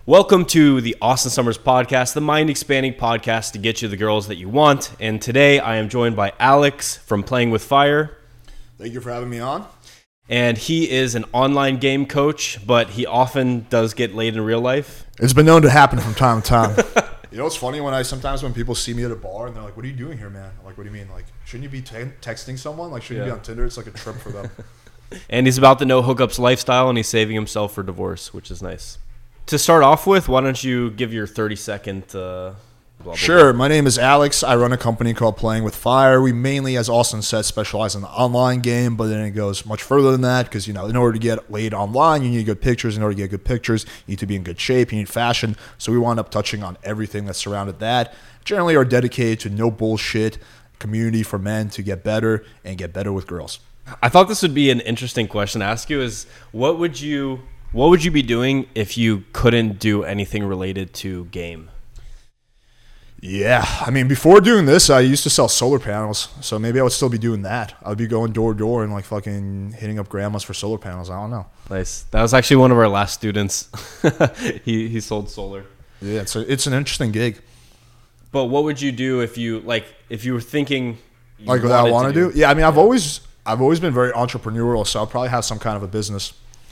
Welcome to the Austin Summers podcast, the mind-expanding podcast to get you the girls that you want. And today I am joined by Alex from Playing with Fire. Thank you for having me on. And he is an online game coach, but he often does get laid in real life. It's been known to happen from time to time. You know, it's funny sometimes when people see me at a bar and they're like, "What are you doing here, man?" I'm like, "What do you mean? Like, shouldn't you be texting someone? Like, shouldn't you be on Tinder?" It's like a trip for them. And he's about the no hookups lifestyle, and he's saving himself for divorce, which is nice. To start off with, why don't you give your 30-second blah, blah, Sure. blah. My name is Alex. I run a company called Playing with Fire. We mainly, as Austin said, specialize in the online game, but then it goes much further than that because, in order to get laid online, you need good pictures. In order to get good pictures, you need to be in good shape. You need fashion. So we wound up touching on everything that surrounded that. Generally are dedicated to no bullshit community for men to get better and get better with girls. I thought this would be an interesting question to ask you is what would you be doing if you couldn't do anything related to game? Yeah, I mean, before doing this, I used to sell solar panels, so maybe I would still be doing that. I would be going door to door and like fucking hitting up grandmas for solar panels. I don't know. Nice. That was actually one of our last students. he sold solar. Yeah, it's an interesting gig. But what would you do if you were thinking Like what I want to do? Yeah, I mean, I've always been very entrepreneurial, so I'll probably have some kind of a business.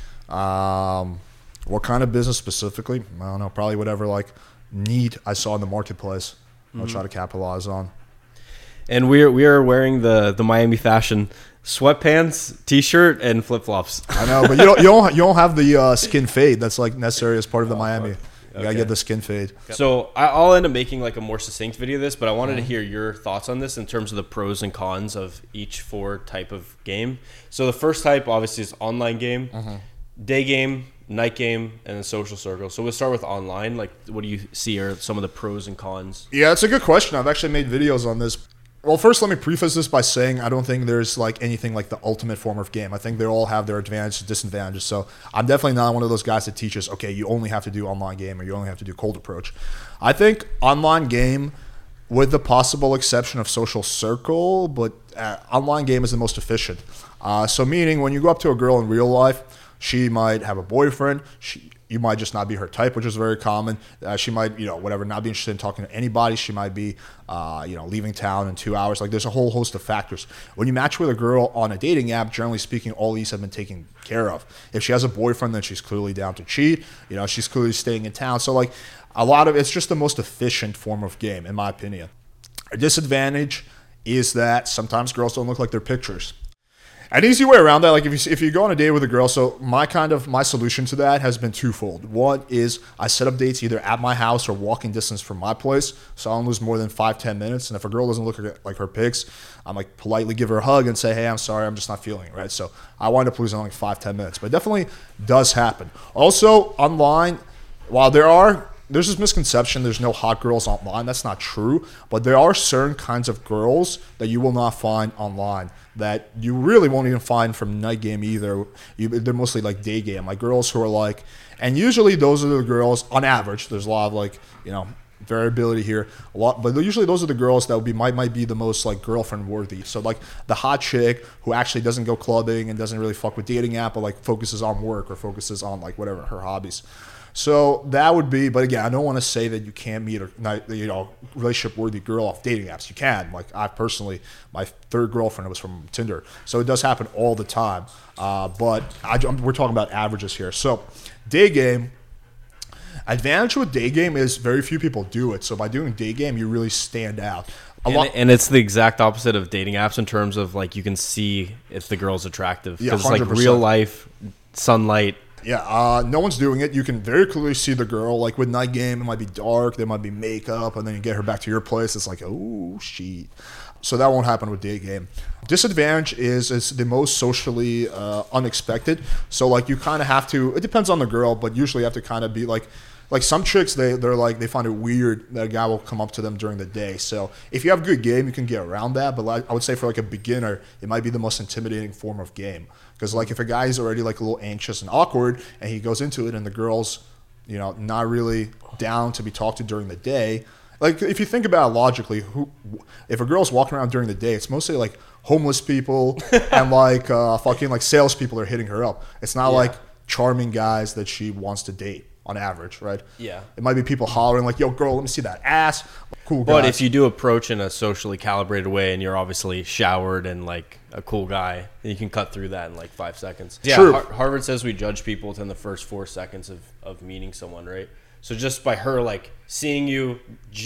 What kind of business specifically? I don't know. Probably whatever need I saw in the marketplace. I'll try to capitalize on. And we are wearing the Miami fashion sweatpants, t-shirt, and flip flops. I know, but you don't have the skin fade that's like necessary as part of the Miami. You gotta get the skin fade. So I'll end up making like a more succinct video of this, but I wanted to hear your thoughts on this in terms of the pros and cons of each four type of game. So the first type obviously is online game, day game, night game, and then social circle. So we'll start with online. Like, what do you see are some of the pros and cons? Yeah, it's a good question. I've actually made videos on this. Well, first, let me preface this by saying I don't think there's anything like the ultimate form of game. I think they all have their advantages and disadvantages. So I'm definitely not one of those guys that teaches, okay, you only have to do online game or you only have to do cold approach. I think online game, with the possible exception of social circle, but online game is the most efficient. So meaning when you go up to a girl in real life, she might have a boyfriend. You might just not be her type, which is very common. She might, not be interested in talking to anybody. She might be, leaving town in 2 hours. Like, there's a whole host of factors. When you match with a girl on a dating app, generally speaking, all these have been taken care of. If she has a boyfriend, then she's clearly down to cheat. She's clearly staying in town. So, a lot of it's just the most efficient form of game, in my opinion. A disadvantage is that sometimes girls don't look like their pictures. An easy way around that, if you go on a date with a girl, so my solution to that has been twofold. One is I set up dates either at my house or walking distance from my place, so I don't lose more than 5-10 minutes. And if a girl doesn't look like her pics, I'm politely give her a hug and say, hey, I'm sorry, I'm just not feeling it, right? So I wind up losing 5-10 minutes, but it definitely does happen. Also, online, while there's this misconception there's no hot girls online. That's not true. But there are certain kinds of girls that you will not find online that you really won't even find from night game either. They're mostly day game. Girls who are and usually those are the girls, on average, there's a lot of variability here. But usually those are the girls that might be the most girlfriend worthy. So the hot chick who actually doesn't go clubbing and doesn't really fuck with dating app, but focuses on work or focuses on whatever her hobbies. So that would be, but again, I don't want to say that you can't meet a relationship-worthy girl off dating apps. You can. I personally, my third girlfriend was from Tinder, so it does happen all the time. But we're talking about averages here. So day game, advantage with day game is very few people do it. So by doing day game, you really stand out. And it's the exact opposite of dating apps in terms of you can see if the girl's attractive because it's real life, sunlight. Yeah, no one's doing it. You can very clearly see the girl. With night game, it might be dark, there might be makeup, and then you get her back to your place. It's oh, shit. So that won't happen with day game. Disadvantage is it's the most socially unexpected. So you kind of have to. It depends on the girl, but usually you have to kind of be some chicks. They find it weird that a guy will come up to them during the day. So if you have good game, you can get around that. But I would say for a beginner, it might be the most intimidating form of game. Because if a guy is already a little anxious and awkward, and he goes into it, and the girl's not really down to be talked to during the day. If you think about it logically, if a girl's walking around during the day, it's mostly homeless people and fucking salespeople are hitting her up. It's not charming guys that she wants to date. on average, right? Yeah. It might be people hollering like, yo, girl, let me see that ass. Cool guy. But if you do approach in a socially calibrated way and you're obviously showered and like a cool guy, then you can cut through that in like 5 seconds. Yeah, True. Harvard says we judge people within the first 4 seconds of meeting someone, right? So just by her like seeing you,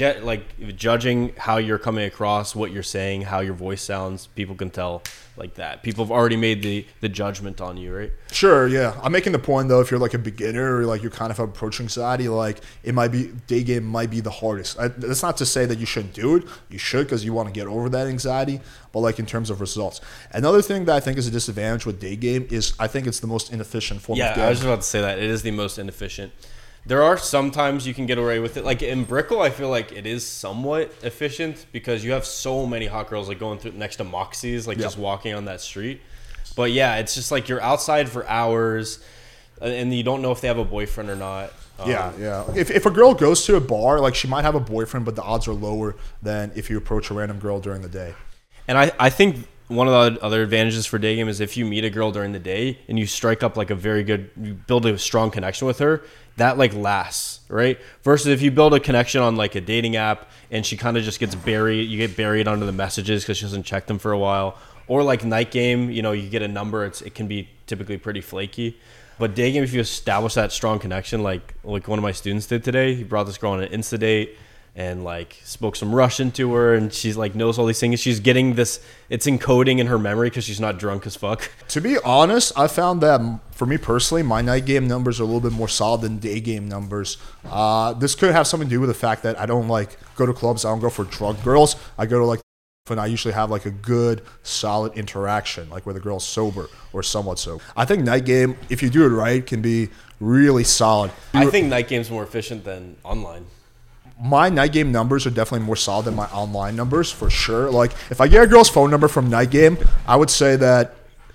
judging how you're coming across, what you're saying, how your voice sounds, people can tell like that. People have already made the judgment on you, right? Sure, yeah. I'm making the point though, if you're like a beginner or like you're kind of approaching anxiety, like it might be day game might be the hardest. That's not to say that you shouldn't do it. You should because you want to get over that anxiety. But like in terms of results, another thing that I think is a disadvantage with day game is I think it's the most inefficient form of game. Yeah, I was just about to say that it is the most inefficient. There are some times you can get away with it. Like in Brickle, I feel like it is somewhat efficient because you have so many hot girls like going through next to Moxie's, like just walking on that street. But yeah, it's just like you're outside for hours and you don't know if they have a boyfriend or not. Yeah. If a girl goes to a bar, like she might have a boyfriend, but the odds are lower than if you approach a random girl during the day. And I think one of the other advantages for day game is if you meet a girl during the day and you strike up like you build a strong connection with her, that like lasts, right? Versus if you build a connection on like a dating app and she kind of just gets buried, you get buried under the messages because she doesn't check them for a while. Or like night game, you get a number, it can be typically pretty flaky. But day game, if you establish that strong connection, like one of my students did today, he brought this girl on an Insta date and like spoke some Russian to her, and she's like knows all these things. She's getting this, it's encoding in her memory because she's not drunk as fuck. To be honest, I found that for me personally, my night game numbers are a little bit more solid than day game numbers. This could have something to do with the fact that I don't like go to clubs. I don't go for drunk girls. I go to like, and I usually have like a good solid interaction, like where the girl's sober or somewhat sober. I think night game, if you do it right, can be really solid. I think night game's more efficient than online. My night game numbers are definitely more solid than my online numbers for sure. Like if I get a girl's phone number from night game, I would say that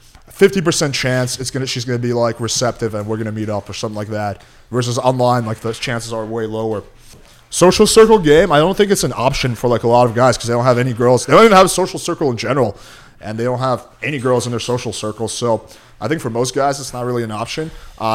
50% chance she's gonna be like receptive and we're gonna meet up or something like that. Versus online, like the chances are way lower. Social circle game, I don't think it's an option for like a lot of guys because they don't have any girls. They don't even have a social circle in general, and they don't have any girls in their social circle. So I think for most guys, it's not really an option.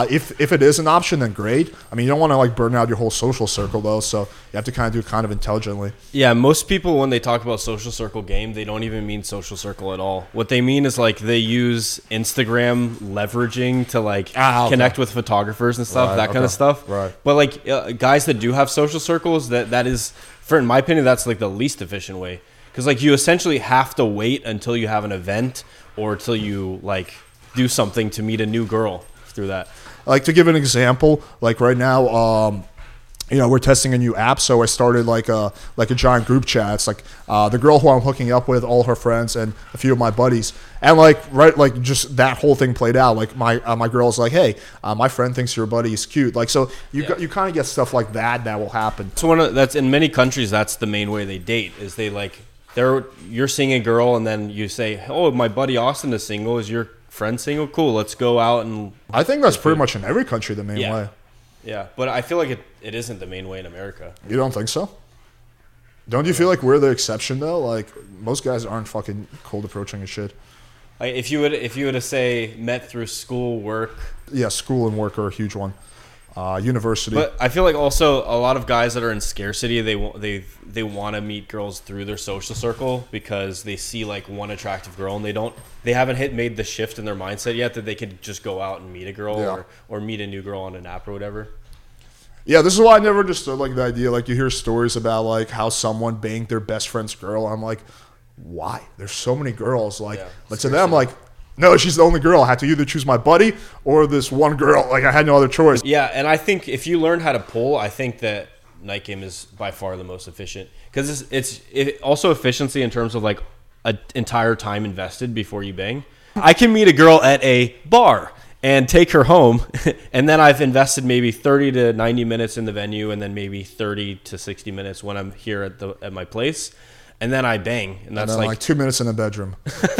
If it is an option, then great. I mean, you don't want to like burn out your whole social circle though, so you have to kind of do it kind of intelligently. Yeah, most people when they talk about social circle game, they don't even mean social circle at all. What they mean is like they use Instagram leveraging to like connect with photographers and stuff, kind of stuff. Right. But like guys that do have social circles, that is, in my opinion, that's like the least efficient way. Because like you essentially have to wait until you have an event or till you like do something to meet a new girl through that. Like to give an example, like right now, we're testing a new app, so I started like a giant group chat. It's like the girl who I'm hooking up with, all her friends, and a few of my buddies, and just that whole thing played out. Like my girl's like, hey, my friend thinks your buddy is cute. Like so, you kind of get stuff like that will happen. So that's in many countries. That's the main way they date. Is they like you're seeing a girl, and then you say, oh, my buddy Austin is single. Is your friend single? Cool, let's go out and. I think that's pretty much in every country the main way. Yeah, but I feel like it isn't the main way in America. You don't think so? Don't you feel like we're the exception though? Like most guys aren't fucking cold approaching and shit. Like if you were to say met through school, work. Yeah, school and work are a huge one. University. But I feel like also a lot of guys that are in scarcity, they want to meet girls through their social circle because they see like one attractive girl and they haven't made the shift in their mindset yet that they could just go out and meet a girl or meet a new girl on an app or whatever. Yeah, this is why I never understood like the idea. Like you hear stories about like how someone banged their best friend's girl. I'm like, why? There's so many girls. Like, but to them, like, no, she's the only girl. I had to either choose my buddy or this one girl. Like I had no other choice. Yeah, and I think if you learn how to pull, I think that night game is by far the most efficient because it's also efficiency in terms of like an entire time invested before you bang. I can meet a girl at a bar and take her home, and then I've invested maybe 30 to 90 minutes in the venue, and then maybe 30 to 60 minutes when I'm here at my place. And then I bang, and that's like 2 minutes in the bedroom.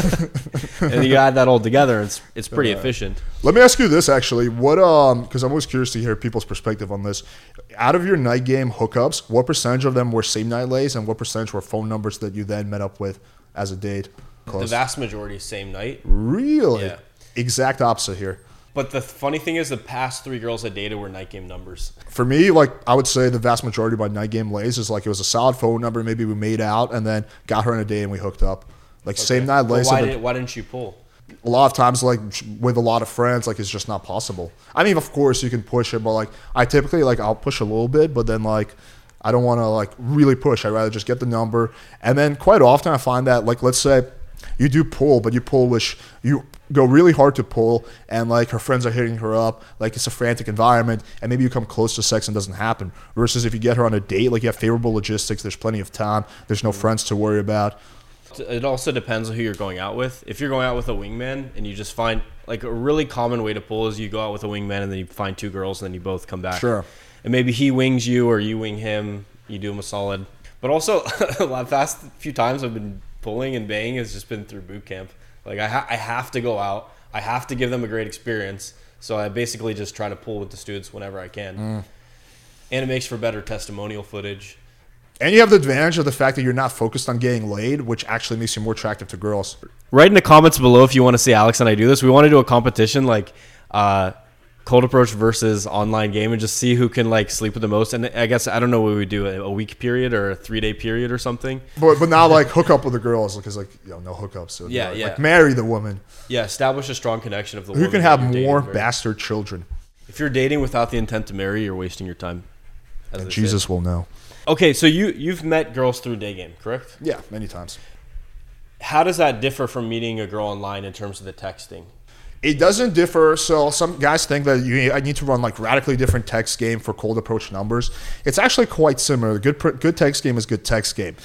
And you add that all together, it's pretty efficient. Let me ask you this, actually. What because I'm always curious to hear people's perspective on this. Out of your night game hookups, what percentage of them were same night lays, and what percentage were phone numbers that you then met up with as a date? The vast majority is same night. Really? Yeah. Exact opposite here. But the funny thing is, the past 3 girls I dated were night game numbers. For me, like, I would say the vast majority of my night game lays is like it was a solid phone number. Maybe we made out and then got her on a date and we hooked up. Like, same night lays. Why didn't you pull? A lot of times, like, with a lot of friends, like, it's just not possible. I mean, of course, you can push it, but, like, I typically, like, I'll push a little bit, but then, like, I don't want to, like, really push. I'd rather just get the number. And then quite often I find that, like, let's say you do pull, but you pull which you go really hard to pull, and, like, her friends are hitting her up, like, it's a frantic environment, and maybe you come close to sex and it doesn't happen. Versus if you get her on a date, like, you have favorable logistics, there's plenty of time, there's no friends to worry about. It also depends on who you're going out with. If you're going out with a wingman and you just find, like, a really common way to pull is you go out with a wingman and then you find 2 girls and then you both come back. Sure. And maybe he wings you or you wing him. You do him a solid. But also, the past few times I've been pulling and banging has just been through boot camp. Like, I have to go out. I have to give them a great experience. So I basically just try to pull with the students whenever I can. And it makes for better testimonial footage. And you have the advantage of the fact that you're not focused on getting laid, which actually makes you more attractive to girls. Write in the comments below if you want to see Alex and I do this. We want to do a competition, like cold approach versus online game, and just see who can, like, sleep with the most. And I guess, I don't know what we would do, a week period or a 3-day period or something. But not, like, hook up with the girls, because, like, no hookups. So Yeah. Like, marry the woman. Yeah, establish a strong connection of the Who woman can that have you're dating, more right? bastard children? If you're dating without the intent to marry, you're wasting your time. And Jesus will know. Okay, so you've met girls through day game, correct? Yeah, many times. How does that differ from meeting a girl online in terms of the texting? It doesn't differ. So some guys think that I need to run, like, radically different text game for cold approach numbers. It's actually quite similar. Good text game is good text game.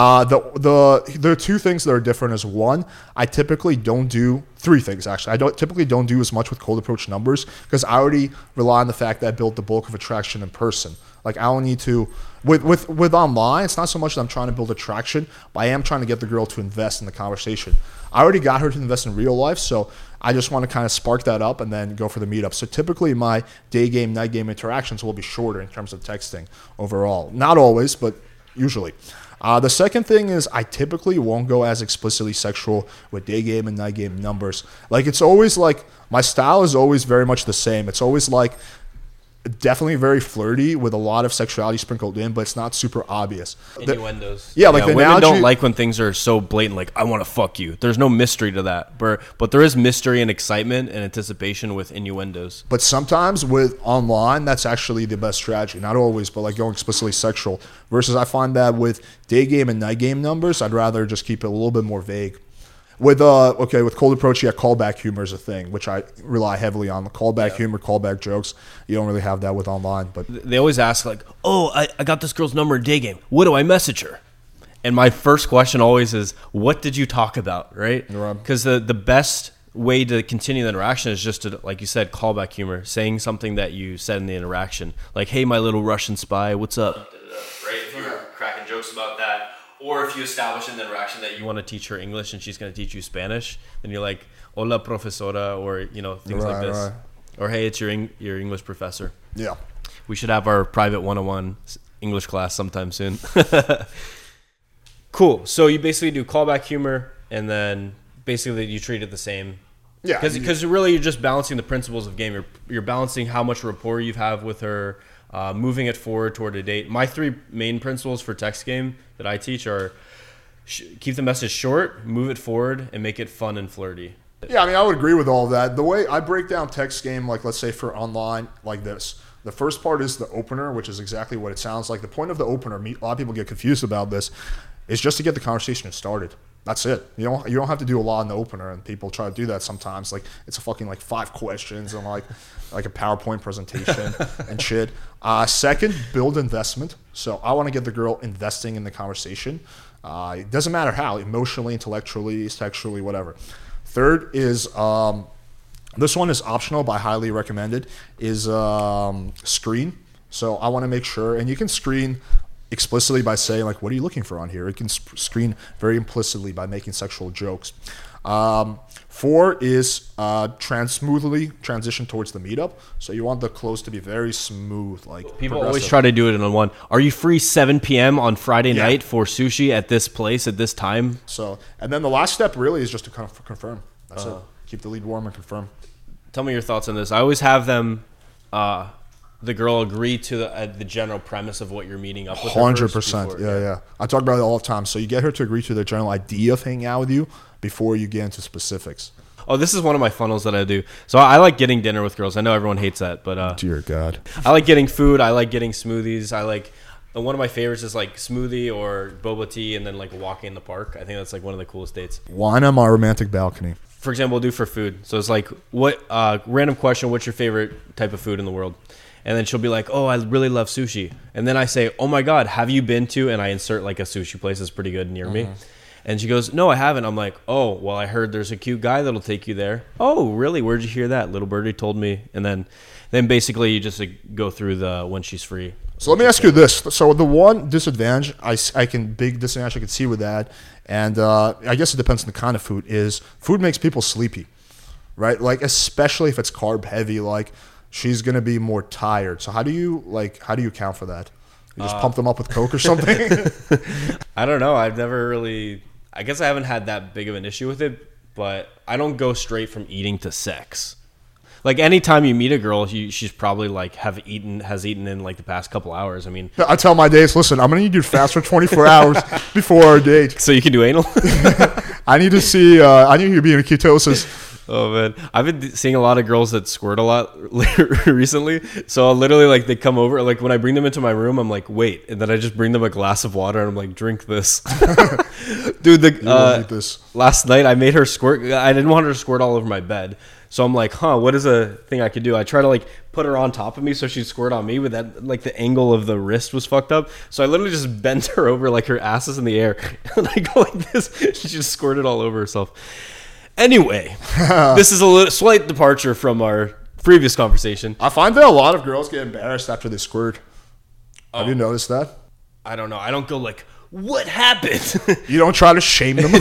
There are 2 things that are different. Is one, I typically don't do 3 things actually. I typically don't do as much with cold approach numbers because I already rely on the fact that I built the bulk of attraction in person. Like, I don't need to. With online, it's not so much that I'm trying to build attraction, but I am trying to get the girl to invest in the conversation. I already got her to invest in real life, so I just want to kind of spark that up and then go for the meetup. So typically my day game, night game interactions will be shorter in terms of texting overall. Not always, but usually. The second thing is I typically won't go as explicitly sexual with day game and night game numbers. Like, it's always like, my style is always very much the same. It's always like, definitely very flirty with a lot of sexuality sprinkled in, but it's not super obvious. Innuendos. The women analogy, don't like when things are so blatant, like, I want to fuck you. There's no mystery to that. But there is mystery and excitement and anticipation with innuendos. But sometimes with online, that's actually the best strategy. Not always, but, like, going explicitly sexual. Versus I find that with day game and night game numbers, I'd rather just keep it a little bit more vague. With cold approach, yeah, callback humor is a thing, which I rely heavily on. The callback humor, callback jokes. You don't really have that with online. But they always ask, like, oh, I got this girl's number in day game. What do I message her? And my first question always is, what did you talk about, right? Because the best way to continue the interaction is just to, like you said, callback humor, saying something that you said in the interaction. Like, hey, my little Russian spy, what's up? Right? If you're cracking jokes about that. Or if you establish in the interaction that you want to teach her English and she's going to teach you Spanish, then you're like, hola, profesora, or, things like this. Right. Or, hey, it's your English professor. Yeah. We should have our private 101 English class sometime soon. Cool. So you basically do callback humor, and then basically you treat it the same. Yeah. Because really you're just balancing the principles of game. You're balancing how much rapport you have with her, moving it forward toward a date. My 3 main principles for text game that I teach are keep the message short, move it forward, and make it fun and flirty. Yeah, I mean, I would agree with all of that. The way I break down text game, like, let's say for online, like this. The first part is the opener, which is exactly what it sounds like. The point of the opener, a lot of people get confused about this, is just to get the conversation started. That's it. You don't have to do a lot in the opener, and people try to do that sometimes. Like, it's a fucking, like, 5 questions and like a PowerPoint presentation and shit. Second, build investment. So I want to get the girl investing in the conversation. It doesn't matter how, emotionally, intellectually, sexually, whatever. Third is, this one is optional, but I highly recommend it, is screen. So I want to make sure, and you can screen explicitly by saying, like, what are you looking for on here? It can screen very implicitly by making sexual jokes. 4 is smoothly transition towards the meetup. So you want the close to be very smooth, like people always try to do it in one. Are you free 7 p.m. on Friday night for sushi at this place at this time? So, and then the last step really is just to confirm. That's it. Keep the lead warm and confirm. Tell me your thoughts on this. I always have them, the girl agree to the general premise of what you're meeting up with. 100%. Yeah. I talk about it all the time. So you get her to agree to the general idea of hanging out with you before you get into specifics. Oh, this is one of my funnels that I do. So I like getting dinner with girls. I know everyone hates that, but dear God, I like getting food. I like getting smoothies. I like one of my favorites is like smoothie or boba tea, and then like walking in the park. I think that's like one of the coolest dates. Wine on my romantic balcony. For example, we'll do for food. So it's like, what random question? What's your favorite type of food in the world? And then she'll be like, oh, I really love sushi. And then I say, oh my God, have you been to? And I insert like a sushi place that's pretty good near me. And she goes, no, I haven't. I'm like, oh, well, I heard there's a cute guy that'll take you there. Oh, really? Where'd you hear that? Little birdie told me. And then basically you just go through the when she's free. So let me ask you this. So the one disadvantage I can see with that, and I guess it depends on the kind of food, is food makes people sleepy, right? Like, especially if it's carb heavy, like she's going to be more tired. So how do you account for that? You just pump them up with Coke or something? I don't know. I've never really, I guess I haven't had that big of an issue with it, but I don't go straight from eating to sex. Like, anytime you meet a girl, she's probably like has eaten in like the past couple hours. I mean, I tell my dates, listen, I'm gonna need you to fast for 24 hours before our date. So you can do anal. I need to see. I need you to be in ketosis. Oh man, I've been seeing a lot of girls that squirt a lot recently. So I'll literally, like, they come over, like when I bring them into my room, I'm like, wait, and then I just bring them a glass of water and I'm like, drink this. Dude, last night I made her squirt. I didn't want her to squirt all over my bed. So I'm like, what is a thing I could do? I try to like put her on top of me so she'd squirt on me, but that, like, the angle of the wrist was fucked up. So I literally just bent her over, like her ass is in the air, and I go like this. She just squirted all over herself. Anyway, this is a slight departure from our previous conversation. I find that a lot of girls get embarrassed after they squirt. Have you noticed that? I don't know. I don't go like, what happened? You don't try to shame them.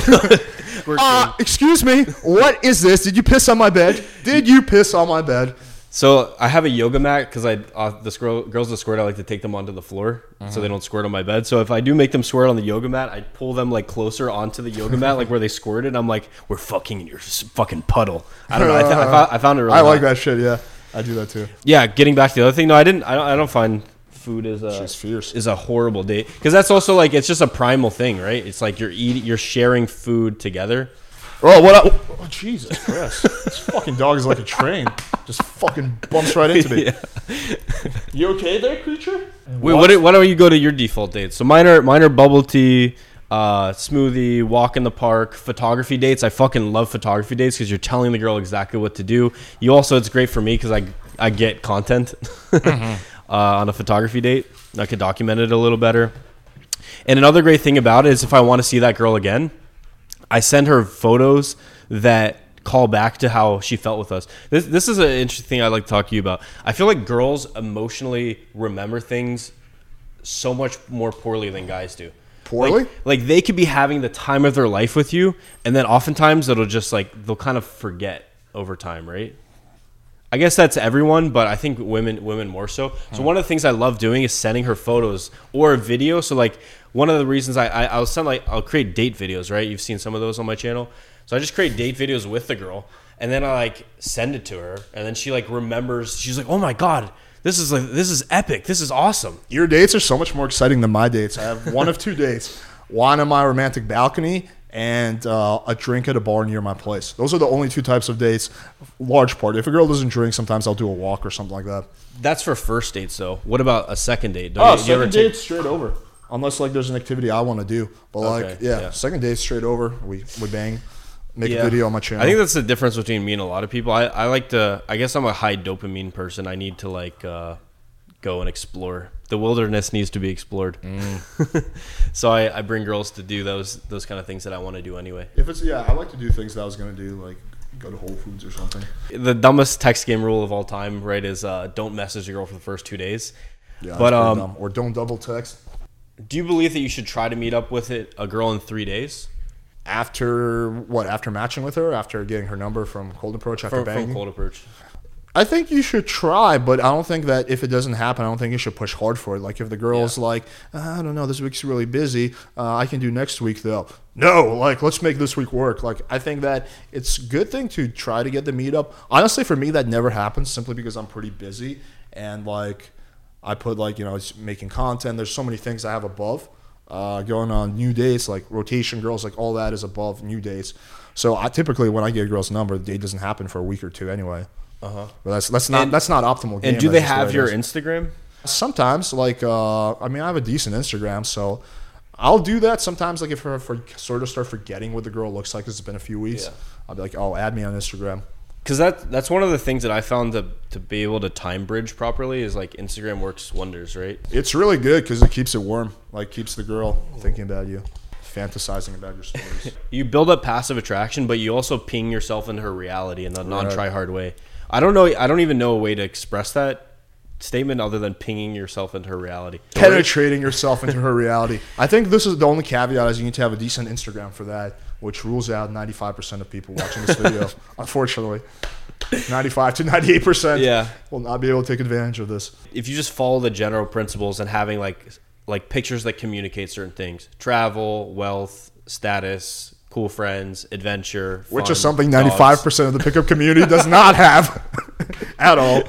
Excuse me, what is this? Did you piss on my bed? Did you piss on my bed? So I have a yoga mat because girls that squirt, I like to take them onto the floor so they don't squirt on my bed. So if I do make them squirt on the yoga mat, I pull them like closer onto the yoga mat, like where they squirted. I'm like, we're fucking in your fucking puddle. I don't know. I found it really I like that shit. Yeah, I do that too. Yeah, getting back to the other thing. No, I don't find food is a horrible date, because that's also like, it's just a primal thing, right? It's like you're sharing food together. Oh, Jesus Christ. This fucking dog is like a train. Just fucking bumps right into me. Yeah. You okay there, creature? Wait, why don't you go to your default dates? So mine are bubble tea, smoothie, walk in the park, photography dates. I fucking love photography dates because you're telling the girl exactly what to do. You also, it's great for me because I get content on a photography date. I could document it a little better. And another great thing about it is, if I want to see that girl again, I send her photos that call back to how she felt with us. This is an interesting thing I'd like to talk to you about. I feel like girls emotionally remember things so much more poorly than guys do. Poorly? Like they could be having the time of their life with you, and then oftentimes it'll just like, they'll kind of forget over time, right? I guess that's everyone, but I think women more so. So one of the things I love doing is sending her photos or a video. So like, one of the reasons I'll create date videos, right? You've seen some of those on my channel. So I just create date videos with the girl, and then I like send it to her, and then she like remembers. She's like, "Oh my God, this is epic. This is awesome." Your dates are so much more exciting than my dates. I have one of two dates: one on my romantic balcony, and a drink at a bar near my place. Those are the only two types of dates. Large part. If a girl doesn't drink, sometimes I'll do a walk or something like that. That's for first dates, though. What about a second date? Second date's straight over. Unless like there's an activity I want to do. But second date's straight over. We bang. Make a video on my channel. I think that's the difference between me and a lot of people. I like to, I guess I'm a high dopamine person. I need to like go and explore. The wilderness needs to be explored. So I bring girls to do those kind of things that I want to do anyway. I like to do things that I was going to do, like go to Whole Foods or something. The dumbest text game rule of all time, right, is don't message a girl for the first 2 days. Yeah, but dumb. Or don't double text. Do you believe that you should try to meet up with a girl in 3 days? After what? After matching with her? After getting her number from Cold Approach? After banging? From Cold Approach. I think you should try, but I don't think that if it doesn't happen, I don't think you should push hard for it. Like if the girl's like, I don't know, this week's really busy. I can do next week though. No, like let's make this week work. Like I think that it's a good thing to try to get the meetup. Honestly, for me, that never happens simply because I'm pretty busy and like I put like making content. There's so many things I have above going on new dates, like rotation girls, like all that is above new dates. So I typically when I get a girl's number, the date doesn't happen for a week or two anyway. But that's not optimal game. And do they have your Instagram? Sometimes, like I have a decent Instagram, so I'll do that sometimes. Like if I sort of start forgetting what the girl looks like, 'cause it's been a few weeks, I'll be like, oh, add me on Instagram. Because that's one of the things that I found to be able to time bridge properly is like Instagram works wonders, right? It's really good because it keeps it warm, like keeps the girl thinking about you, fantasizing about your stories. You build up passive attraction, but you also ping yourself into her reality in a non-try-hard way. I don't even know a way to express that statement other than pinging yourself into her reality. Penetrating yourself into her reality. I think this is the only caveat is you need to have a decent Instagram for that, which rules out 95% of people watching this video. Unfortunately, 95 to 98% will not be able to take advantage of this. If you just follow the general principles and having like pictures that communicate certain things, travel, wealth, status, cool friends, adventure, fun, which is something 95% of the pickup community does not have at all.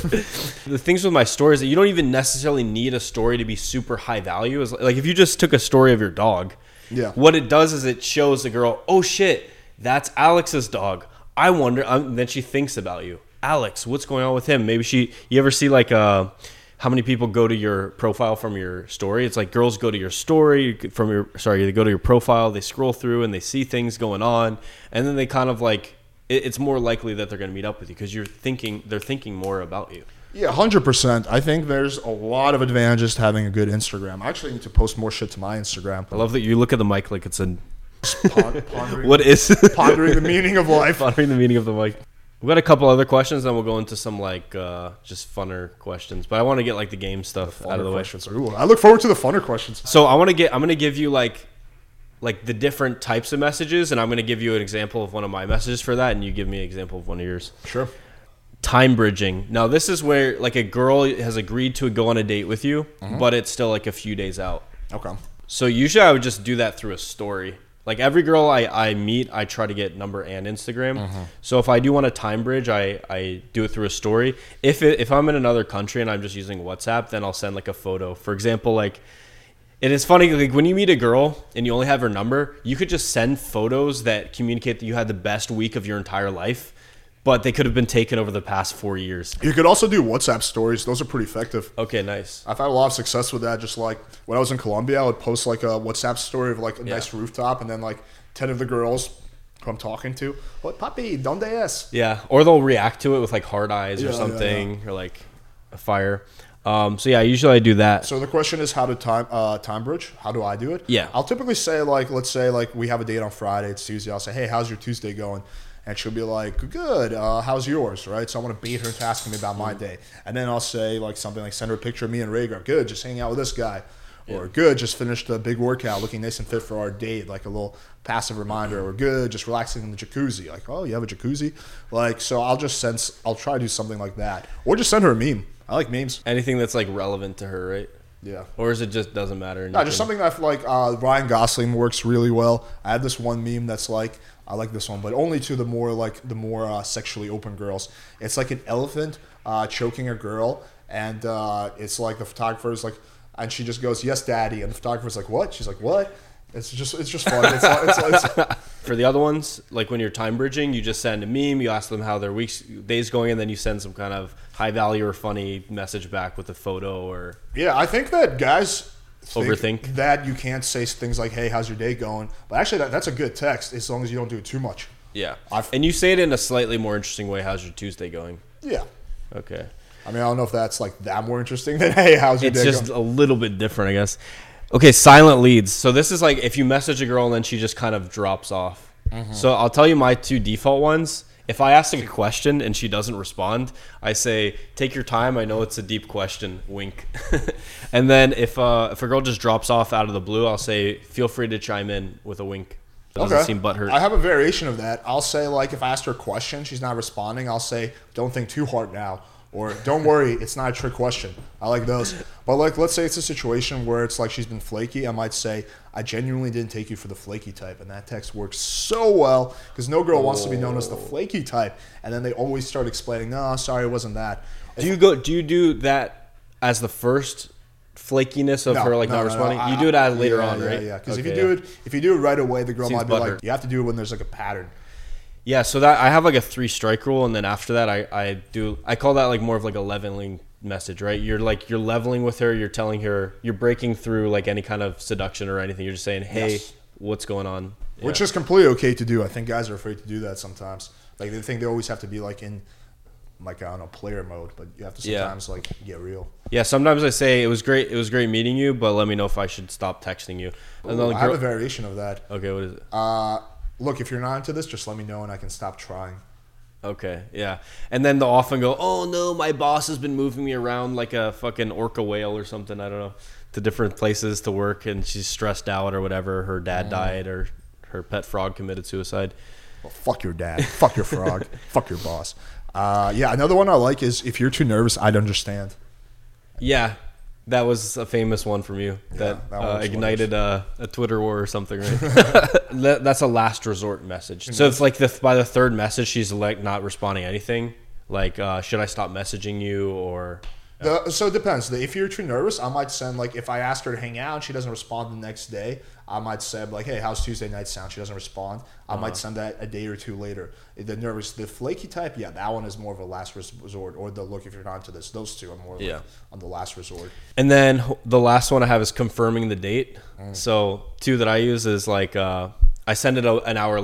The things with my story is that you don't even necessarily need a story to be super high value. Is like if you just took a story of your dog, what it does is it shows the girl, oh shit, that's Alex's dog. I wonder. Then she thinks about you, Alex. What's going on with him? Maybe you ever see like how many people go to your profile from your story? It's like girls go to your story they go to your profile, they scroll through and they see things going on, and then they kind of like it's more likely that they're going to meet up with you because they're thinking more about you. Yeah, 100%. I think there's a lot of advantages to having a good Instagram. I actually need to post more shit to my Instagram. I love that you look at the mic like it's a pondering, pondering the meaning of life. Pondering the meaning of the mic. We've got a couple other questions, then we'll go into some like just funner questions. But I want to get like the game stuff out of the way. Ooh, I look forward to the funner questions. So I'm gonna give you like the different types of messages, and I'm gonna give you an example of one of my messages for that, and you give me an example of one of yours. Sure. Time bridging. Now this is where like a girl has agreed to go on a date with you, but it's still like a few days out. Okay. So usually I would just do that through a story. Like every girl I meet, I try to get number and Instagram. So if I do want a time bridge, I do it through a story. If I'm in another country and I'm just using WhatsApp, then I'll send like a photo. For example, like it is funny, like when you meet a girl and you only have her number, you could just send photos that communicate that you had the best week of your entire life, but they could have been taken over the past 4 years. You could also do WhatsApp stories. Those are pretty effective. Okay, nice. I've had a lot of success with that. Just like when I was in Colombia, I would post like a WhatsApp story of like a nice rooftop, and then like 10 of the girls who I'm talking to, what papi, donde es? Yeah, or they'll react to it with like heart eyes or something, or like a fire. Usually I do that. So the question is how to time bridge. How do I do it? Yeah. I'll typically say like, let's say like we have a date on Friday, it's Tuesday. I'll say, hey, how's your Tuesday going? And she'll be like, good, how's yours, right? So I want to bait her into asking me about my day. And then I'll say like something like, send her a picture of me and Rhaegar. Good, just hanging out with this guy. Or good, just finished a big workout, looking nice and fit for our date, like a little passive reminder. Or good, just relaxing in the jacuzzi. Like, oh, you have a jacuzzi? Like, so I'll try to do something like that. Or just send her a meme. I like memes. Anything that's like relevant to her, right? Yeah. Or is it just doesn't matter? No, just something that like Ryan Gosling works really well. I have this one meme that's like, I like this one, but only to the more sexually open girls. It's like an elephant choking a girl, and it's like the photographer's like, and she just goes, "Yes, daddy," and the photographer's like, "What?" She's like, "What?" It's just fun. It's For the other ones, like when you're time bridging, you just send a meme, you ask them how their days going, and then you send some kind of high value or funny message back with a photo or. Yeah, I think that guys overthink that you can't say things like, "Hey, how's your day going?" But actually, that's a good text as long as you don't do it too much. Yeah, and you say it in a slightly more interesting way. How's your Tuesday going? Yeah. Okay. I mean, I don't know if that's like that more interesting than, "Hey, how's your day going?" It's just a little bit different, I guess. Okay, silent leads. So this is like if you message a girl and then she just kind of drops off. So I'll tell you my two default ones. If I ask a question and she doesn't respond, I say, "Take your time. I know it's a deep question. Wink." And then if a girl just drops off out of the blue, I'll say, "Feel free to chime in with a wink." It doesn't seem butthurt. I have a variation of that. I'll say, like, if I ask her a question, she's not responding, I'll say, don't think too hard now. Or, don't worry, it's not a trick question. I like those. But, like, let's say it's a situation where it's like she's been flaky. I might say, I genuinely didn't take you for the flaky type. And that text works so well because no girl wants to be known as the flaky type. And then they always start explaining, no, sorry, it wasn't that. Do you do that as the first flakiness of her, like, not responding? You do it as later on, right? Yeah, because if you do it right away, the girl might be like, you have to do it when there's, like, a pattern. Yeah, so that I have like a 3-strike rule, and then after that, I call that like more of like a leveling message, right? You're leveling with her. You're telling her, you're breaking through like any kind of seduction or anything. You're just saying, hey, what's going on? Yeah. Which is completely okay to do. I think guys are afraid to do that sometimes. Like they think they always have to be like in, like, I don't know, player mode, but you have to sometimes like get real. Yeah, sometimes I say it was great meeting you, but let me know if I should stop texting you. And I have a variation of that. Okay, what is it? Look, if you're not into this, just let me know and I can stop trying. Okay, yeah. And then they'll often go, oh no, my boss has been moving me around like a fucking orca whale or something, I don't know, to different places to work, and she's stressed out or whatever. Her dad died or her pet frog committed suicide. Well, fuck your dad. Fuck your frog. Fuck your boss. Yeah, another one I like is, if you're too nervous, I'd understand. Yeah, that was a famous one from you that ignited a Twitter war or something, right? That's a last resort message. So it's like by the third message, she's like not responding anything. Like, should I stop messaging you or... So it depends. If you're too nervous, I might send, like, if I asked her to hang out and she doesn't respond the next day, I might say, like, hey, how's Tuesday night sound? She doesn't respond. I might send that a day or two later. The flaky type, yeah, that one is more of a last resort. Or the look, if you're not into this, those two are more like on the last resort. And then the last one I have is confirming the date. So two that I use is like, I send it an hour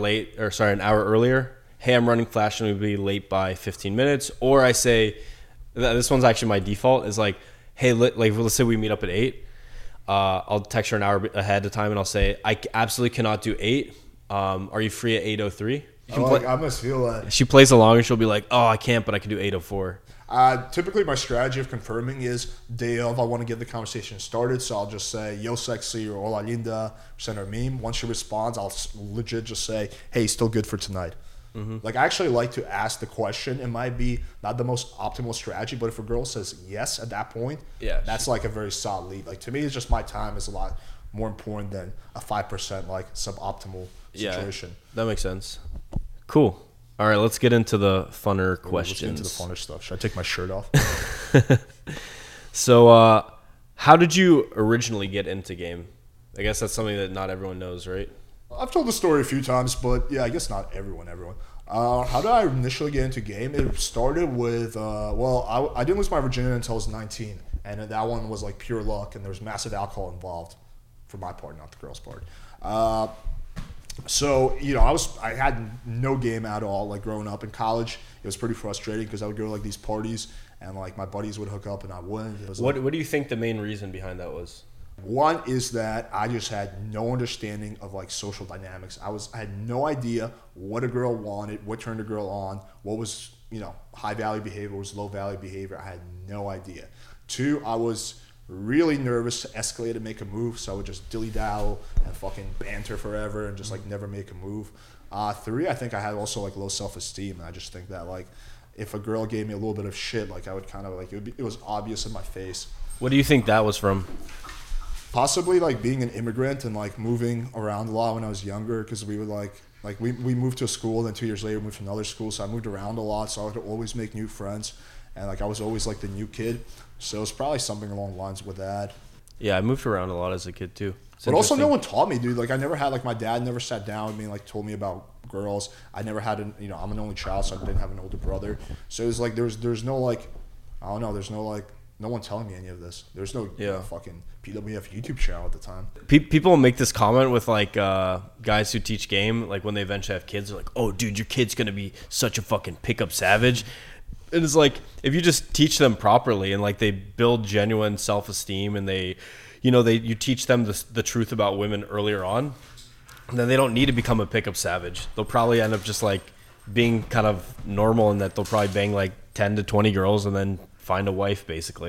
earlier. Hey, I'm running Flash and we'll be late by 15 minutes. Or I say, this one's actually my default, is like, hey, let's say we meet up at 8. I'll text her an hour ahead of time and I'll say, I absolutely cannot do 8. Are you free at 8:03? I must feel that. She plays along and she'll be like, oh, I can't, but I can do 8:04. Typically, my strategy of confirming is day of, I want to get the conversation started, so I'll just say, yo, sexy, or hola, linda, send her a meme. Once she responds, I'll legit just say, hey, still good for tonight. Like, I actually like to ask the question. It might be not the most optimal strategy, but if a girl says yes at that point, that's like a very solid lead. Like, to me, it's just my time is a lot more important than a 5% like suboptimal situation. Yeah, that makes sense. Cool. All right, let's get into the funner questions. Let's get into the funner stuff. Should I take my shirt off? So, how did you originally get into game? I guess that's something that not everyone knows, right? I've told the story a few times, but yeah, I guess not everyone. How did I initially get into game? It started with, I didn't lose my virginity until I was 19, and that one was like pure luck, and there was massive alcohol involved, for my part, not the girl's part. So, you know, I had no game at all. Like, growing up in college, it was pretty frustrating because I would go to like these parties, and like my buddies would hook up and I wouldn't. It was what do you think the main reason behind that was? One is that I just had no understanding of like social dynamics. I had no idea what a girl wanted, what turned a girl on, what was, you know, high value behavior, what was low value behavior. I had no idea. 2, I was really nervous to escalate and make a move, so I would just dilly-dally and fucking banter forever and just like never make a move. 3, I think I had also like low self-esteem, and I just think that like if a girl gave me a little bit of shit, like I would kind of like it was obvious in my face. What do you think that was from? Possibly like being an immigrant and like moving around a lot when I was younger, because we would we moved to a school, then 2 years later moved to another school, so I moved around a lot, so I would always make new friends, and like I was always like the new kid, so it's probably something along the lines with that. Yeah, I moved around a lot as a kid too. But also no one taught me, dude. Like I never had like my dad never sat down with me and like told me about girls. I never had I'm an only child, so I didn't have an older brother, so it was like there's no like, I don't know, there's no like no one telling me any of this. There's no fucking PWF YouTube channel at the time. People make this comment with like guys who teach game, like when they eventually have kids, they're like, "Oh, dude, your kid's gonna be such a fucking pickup savage." And it's like, if you just teach them properly and like they build genuine self-esteem and you teach them the truth about women earlier on, then they don't need to become a pickup savage. They'll probably end up just like being kind of normal, in that they'll probably bang like 10 to 20 girls and then find a wife, basically.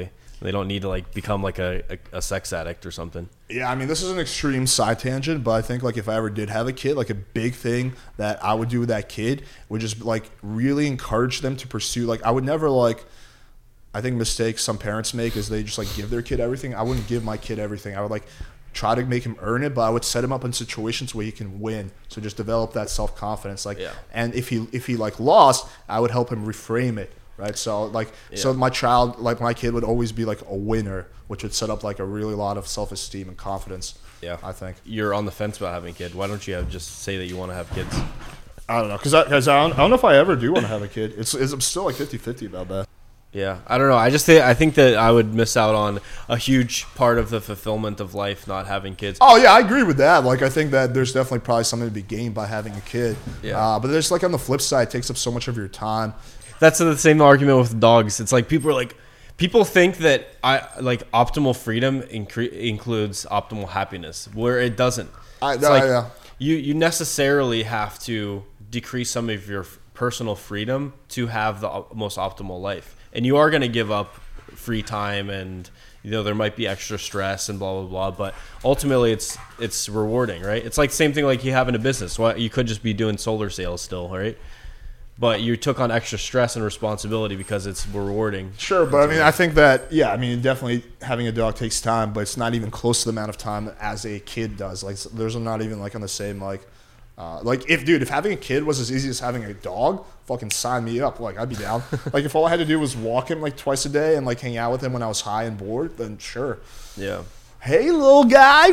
They don't need to like become like a sex addict or something. Yeah, I mean, this is an extreme side tangent, but I think like if I ever did have a kid, like a big thing that I would do with that kid would just like really encourage them to pursue. Like I would never like. I think mistakes some parents make is they just like give their kid everything. I wouldn't give my kid everything. I would like try to make him earn it, but I would set him up in situations where he can win. So just develop that self-confidence. Like, and if he like lost, I would help him reframe it. Right. So like, so my child, like my kid would always be like a winner, which would set up like a really lot of self-esteem and confidence. Yeah. I think you're on the fence about having a kid. Why don't you just say that you want to have kids? I don't know. Cause I don't know if I ever do want to have a kid. I'm still like 50-50 about that. Yeah, I don't know. I think that I would miss out on a huge part of the fulfillment of life not having kids. Oh yeah, I agree with that. Like I think that there's definitely probably something to be gained by having a kid. Yeah. But there's like on the flip side, it takes up so much of your time. That's the same argument with dogs. It's like people think that optimal freedom includes optimal happiness, where it doesn't. You necessarily have to decrease some of your personal freedom to have the most optimal life. And you are going to give up free time and, there might be extra stress and blah, blah, blah. But ultimately, it's rewarding, right? It's like the same thing like you have in a business. Well, you could just be doing solar sales still, right? But you took on extra stress and responsibility because it's rewarding. Sure, but I mean, I think that, definitely having a dog takes time, but it's not even close to the amount of time as a kid does. Like, there's not even like on the same, like if having a kid was as easy as having a dog, fucking sign me up. Like, I'd be down. Like, if all I had to do was walk him like twice a day and like hang out with him when I was high and bored, then sure. Yeah. Hey, little guy.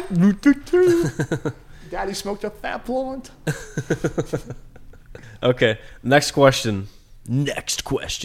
Daddy smoked a fat blunt. Okay. Next question. What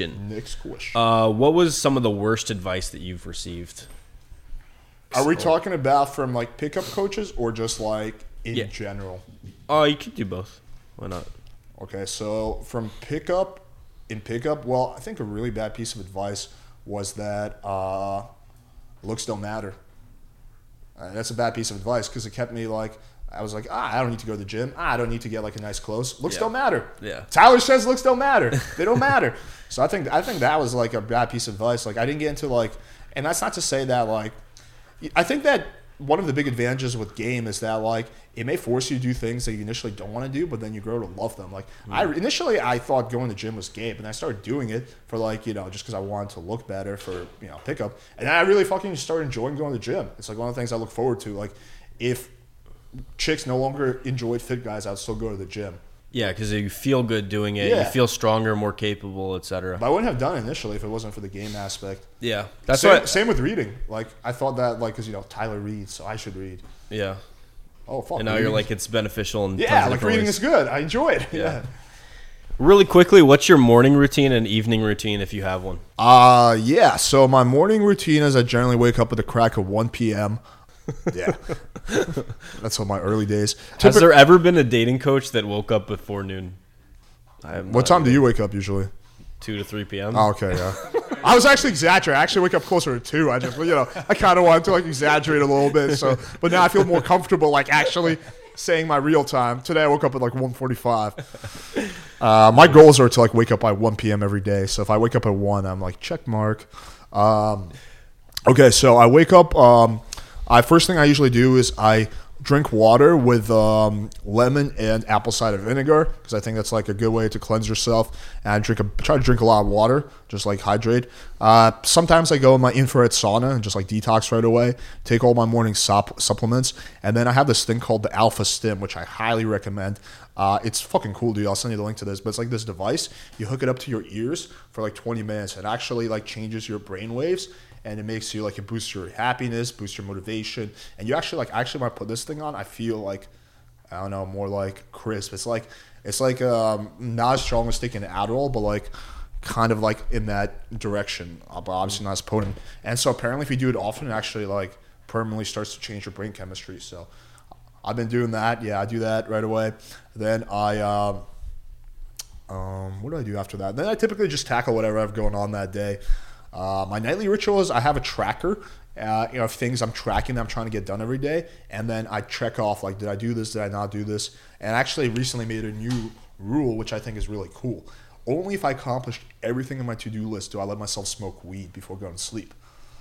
was some of the worst advice that you've received? Are we talking about from like pickup coaches or just like in general? Oh, you could do both. Why not? Okay, so from pickup, well, I think a really bad piece of advice was that looks don't matter. That's a bad piece of advice because it kept me like, I was like, I don't need to go to the gym. I don't need to get like a nice clothes. Looks don't matter. Yeah. Tyler says looks don't matter. They don't matter. So I think that was like a bad piece of advice. Like I didn't get into like, and that's not to say that like, I think that one of the big advantages with game is that like it may force you to do things that you initially don't want to do, but then you grow to love them. Like initially I thought going to the gym was gay, but then I started doing it for like, just because I wanted to look better for, pickup. And then I really fucking started enjoying going to the gym. It's like one of the things I look forward to. Like if chicks no longer enjoyed fit guys, I would still go to the gym. Yeah, because you feel good doing it. Yeah. You feel stronger, more capable, etc. But I wouldn't have done it initially if it wasn't for the game aspect. Yeah, that's same with reading. Like I thought that, like, because Tyler reads, so I should read. Yeah. Oh fuck. And now you're like it's beneficial and like reading is good. I enjoy it. Yeah. Really quickly, what's your morning routine and evening routine if you have one? So my morning routine is I generally wake up at the crack of 1 p.m. Yeah. That's all my early days. Has there ever been a dating coach that woke up before noon? What time do you wake up usually? 2 to 3 p.m. Oh, okay, yeah. I was actually exaggerating. I actually wake up closer to 2. I just, I kind of wanted to like exaggerate a little bit. So, but now I feel more comfortable like actually saying my real time. Today I woke up at like 1:45. My goals are to like wake up by 1 p.m. every day. So if I wake up at 1, I'm like check mark. Okay, so I wake up. First thing I usually do is I drink water with lemon and apple cider vinegar because I think that's like a good way to cleanse yourself. And I try to drink a lot of water, just like hydrate. Sometimes I go in my infrared sauna and just like detox right away. Take all my morning supplements, and then I have this thing called the Alpha Stim, which I highly recommend. It's fucking cool, dude. I'll send you the link to this, but it's like this device. You hook it up to your ears for like 20 minutes. It actually like changes your brain waves. And it makes you like, it boosts your happiness, boosts your motivation. And you actually when I put this thing on, I feel like, I don't know, more like crisp. It's like not as strong as taking an Adderall, but like kind of like in that direction, but obviously not as potent. And so apparently if you do it often, it actually like permanently starts to change your brain chemistry. So I've been doing that. Yeah, I do that right away. Then I, what do I do after that? Then I typically just tackle whatever I have going on that day. My nightly ritual is I have a tracker, of things I'm tracking that I'm trying to get done every day. And then I check off, like, did I do this? Did I not do this? And I actually recently made a new rule, which I think is really cool. Only if I accomplished everything in my to-do list do I let myself smoke weed before going to sleep.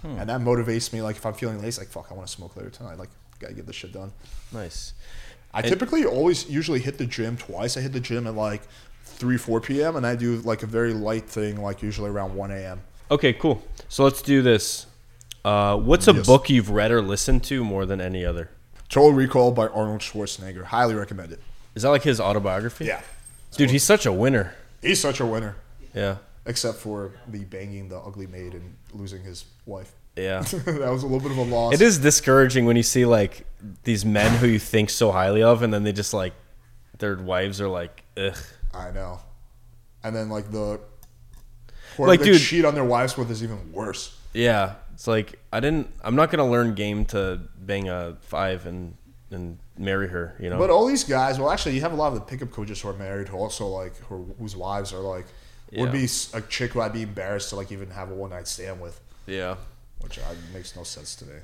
And that motivates me. Like if I'm feeling lazy, like fuck, I want to smoke later tonight. Like gotta get this shit done. Nice. I typically usually hit the gym twice. I hit the gym at like 3-4 p.m. and I do like a very light thing, like usually around 1 a.m. Okay, cool. So let's do this. What's a book you've read or listened to more than any other? Total Recall by Arnold Schwarzenegger. Highly recommend it. Is that like his autobiography? Yeah. Dude, he's such a winner. He's such a winner. Yeah. Except for the banging the ugly maid and losing his wife. Yeah. That was a little bit of a loss. It is discouraging when you see like these men who you think so highly of and then they just like their wives are like, ugh. I know. And then like the like, they dude, cheat on their wives with is even worse. Yeah. It's like I'm not gonna learn game to bang a 5 and marry her, you know. But all these guys, well actually you have a lot of the pickup coaches who are married who also like whose wives are like would be a chick who I'd be embarrassed to like even have a one night stand with. Yeah. Which makes no sense to me.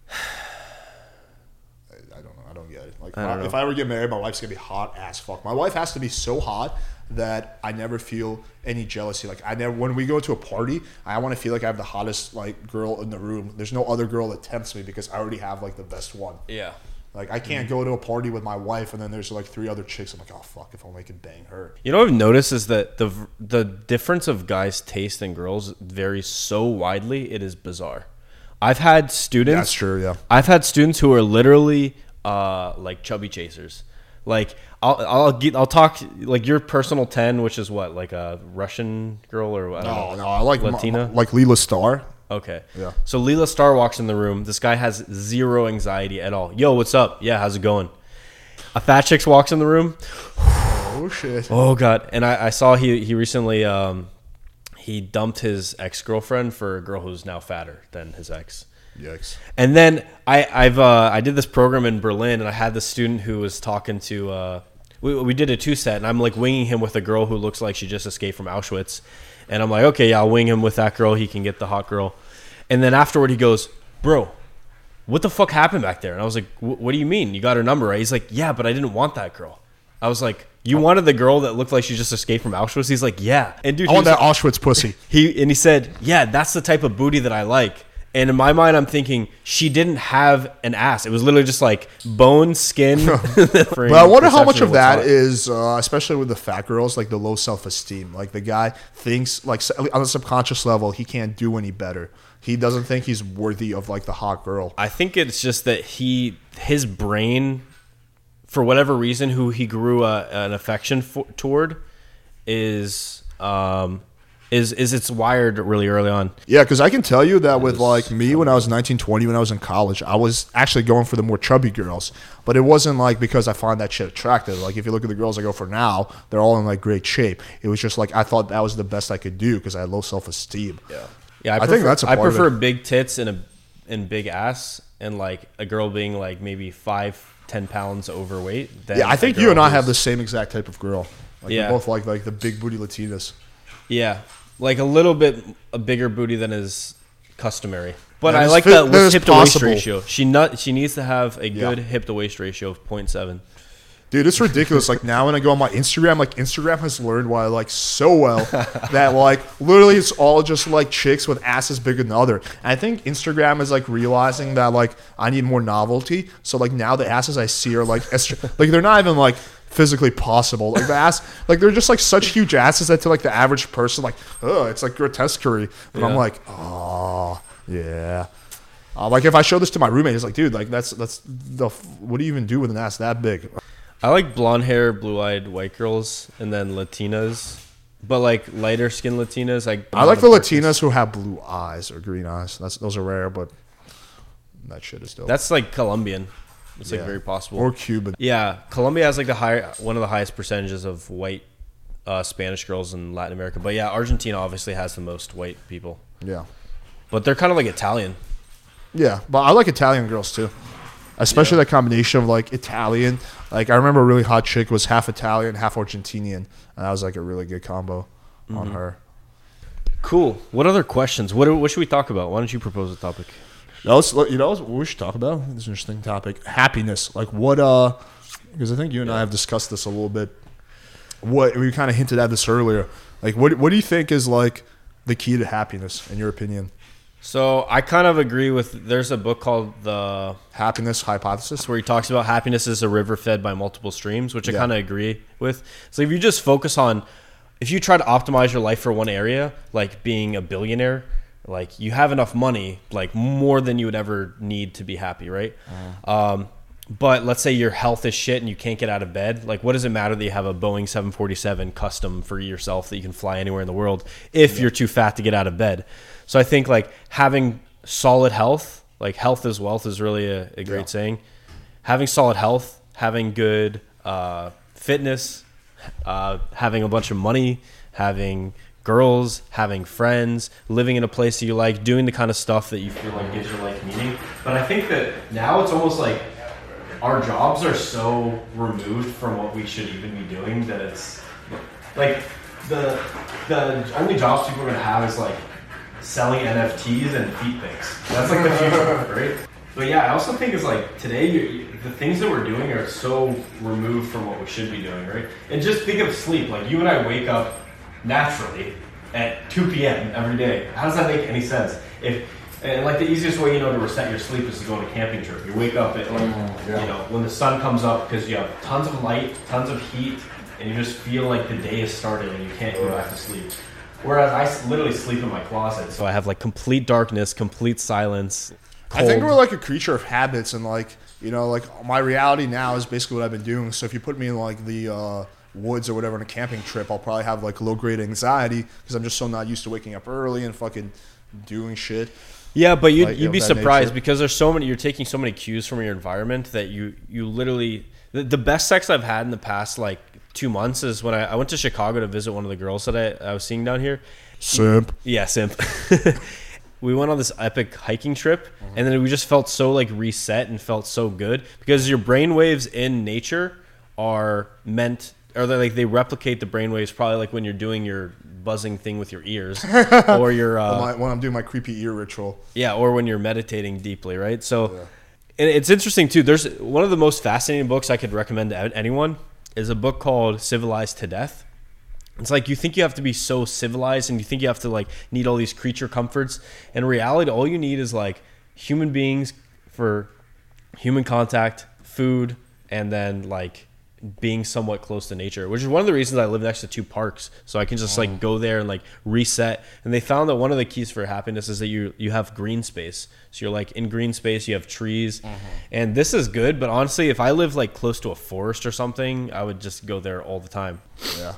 I don't know. I don't get it. Like if I ever get married, my wife's gonna be hot as fuck. My wife has to be so hot that I never feel any jealousy. Like when we go to a party, I want to feel like I have the hottest like girl in the room. There's no other girl that tempts me because I already have like the best one. Yeah. Like I can't go to a party with my wife and then there's like 3 other chicks. I'm like, oh fuck, if only I could bang her. You know what I've noticed is that the difference of guys' taste and girls varies so widely. It is bizarre. I've had students. That's true. Yeah. I've had students who are literally like chubby chasers. Like I'll talk like your personal 10, which is what, like a Russian girl or I don't know. No, I like Latina, like Leela Starr. Okay. Yeah. So Leela Starr walks in the room. This guy has zero anxiety at all. Yo, what's up? Yeah, how's it going? A fat chick walks in the room. Oh shit. Oh god. And I saw he recently he dumped his ex-girlfriend for a girl who's now fatter than his ex. Yikes. And then I did this program in Berlin, and I had this student who was talking to we did a 2-set, and I'm like winging him with a girl who looks like she just escaped from Auschwitz. And I'm like, okay, yeah, I'll wing him with that girl. He can get the hot girl. And then afterward, he goes, bro, what the fuck happened back there? And I was like, what do you mean? You got her number, right? He's like, yeah, but I didn't want that girl. I was like, you wanted the girl that looked like she just escaped from Auschwitz? He's like, yeah. And dude, I want that Auschwitz pussy. He said, yeah, that's the type of booty that I like. And in my mind, I'm thinking she didn't have an ass. It was literally just like bone, skin. But I wonder how much of that is, especially with the fat girls, like the low self-esteem. Like the guy thinks, like on a subconscious level, he can't do any better. He doesn't think he's worthy of like the hot girl. I think it's just that his brain, for whatever reason, who he grew an affection toward, is it's wired really early on. Yeah, because I can tell you that with like me when I was 19, 20, when I was in college, I was actually going for the more chubby girls. But it wasn't like because I find that shit attractive. Like if you look at the girls I go for now, they're all in like great shape. It was just like I thought that was the best I could do because I had low self-esteem. Yeah. I think that's a part I prefer of it. big tits and big ass and like a girl being like maybe 5-10 pounds overweight. Yeah, I think you and I have the same exact type of girl. Like Yeah. we both like the big booty Latinas. Yeah, like a little bit a bigger booty than is customary. But That I is like fit- that that is hip to waist possible. ratio. She needs to have a good hip to waist ratio of 0.7. Dude, it's ridiculous. Like now when I go on my Instagram, like Instagram has learned what I like so well that like literally it's all just like chicks with asses bigger than other. And I think Instagram is like realizing that like I need more novelty. So like now the asses I see are like like they're not even like physically possible. Like the ass, like they're just like such huge asses that to like the average person, like, oh, it's like grotesquerie. But I'm like, oh yeah. Like if I show this to my roommate, he's like, dude, like that's the what do you even do with an ass that big? I like blonde hair, blue-eyed white girls, and then Latinas. But like lighter skin Latinas, I like the Latinas who have blue eyes or green eyes. Those are rare, but that shit is dope. That's like Colombian. It's like very possible. Or Cuban. Yeah, Colombia has like one of the highest percentages of white Spanish girls in Latin America. But yeah, Argentina obviously has the most white people. Yeah. But they're kind of like Italian. Yeah, but I like Italian girls too. Especially that combination of like Italian. Like I remember a really hot chick was half Italian, half Argentinian. And that was like a really good combo on her. Cool. What other questions? What should we talk about? Why don't you propose a topic? You know what we should talk about? This is an interesting topic. Happiness. Like what because I think you and I have discussed this a little bit. What we kind of hinted at this earlier. Like what do you think is like the key to happiness in your opinion? So I kind of agree with. There's a book called The Happiness Hypothesis, where he talks about happiness is a river fed by multiple streams, which I Yeah. kind of agree with. So if you just focus on, if you try to optimize your life for one area, like being a billionaire, like you have enough money, like more than you would ever need to be happy, right? But let's say your health is shit and you can't get out of bed. Like, what does it matter that you have a Boeing 747 custom for yourself that you can fly anywhere in the world if you're too fat to get out of bed? So I think like having solid health, like health is wealth is really a great saying. Having solid health, having good fitness, having a bunch of money, having girls, having friends, living in a place that you like, doing the kind of stuff that you feel like gives your life meaning. But I think that now it's almost like our jobs are so removed from what we should even be doing that it's like the only jobs people are going to have is like selling NFTs and feet pics. That's like the future, right? But yeah, I also think it's like today the things that we're doing are so removed from what we should be doing, right? And just think of sleep. Like you and I wake up naturally at 2 p.m. every day. How does that make any sense? And like the easiest way, to reset your sleep is to go on a camping trip. You wake up at when the sun comes up because you have tons of light, tons of heat, and you just feel like the day is starting and you can't go back to sleep. Whereas I literally sleep in my closet, so I have like complete darkness, complete silence. Cold. I think we're like a creature of habits, and like my reality now is basically what I've been doing. So if you put me in like the woods or whatever on a camping trip, I'll probably have like low grade anxiety because I'm just so not used to waking up early and fucking doing shit. Yeah, but you'd be surprised nature. because there's you're taking so many cues from your environment that you literally, the best sex I've had in the past like 2 months is when I went to Chicago to visit one of the girls that I was seeing down here. Simp. Yeah, simp. We went on this epic hiking trip, and then we just felt so like reset and felt so good because your brainwaves in nature are meant, or they replicate the brainwaves probably like when you're doing your buzzing thing with your ears or your when I'm doing my creepy ear ritual. Yeah, or when you're meditating deeply, right? So and it's interesting too. There's one of the most fascinating books I could recommend to anyone is a book called Civilized to Death. It's like you think you have to be so civilized and you think you have to like need all these creature comforts. In reality, all you need is like human beings for human contact, food, and then like being somewhat close to nature, which is one of the reasons I live next to 2 parks, so I can just like go there and like reset. And they found that one of the keys for happiness is that you have green space. So you're like in green space, you have trees, and this is good. But honestly, if I live like close to a forest or something, I would just go there all the time. Yeah.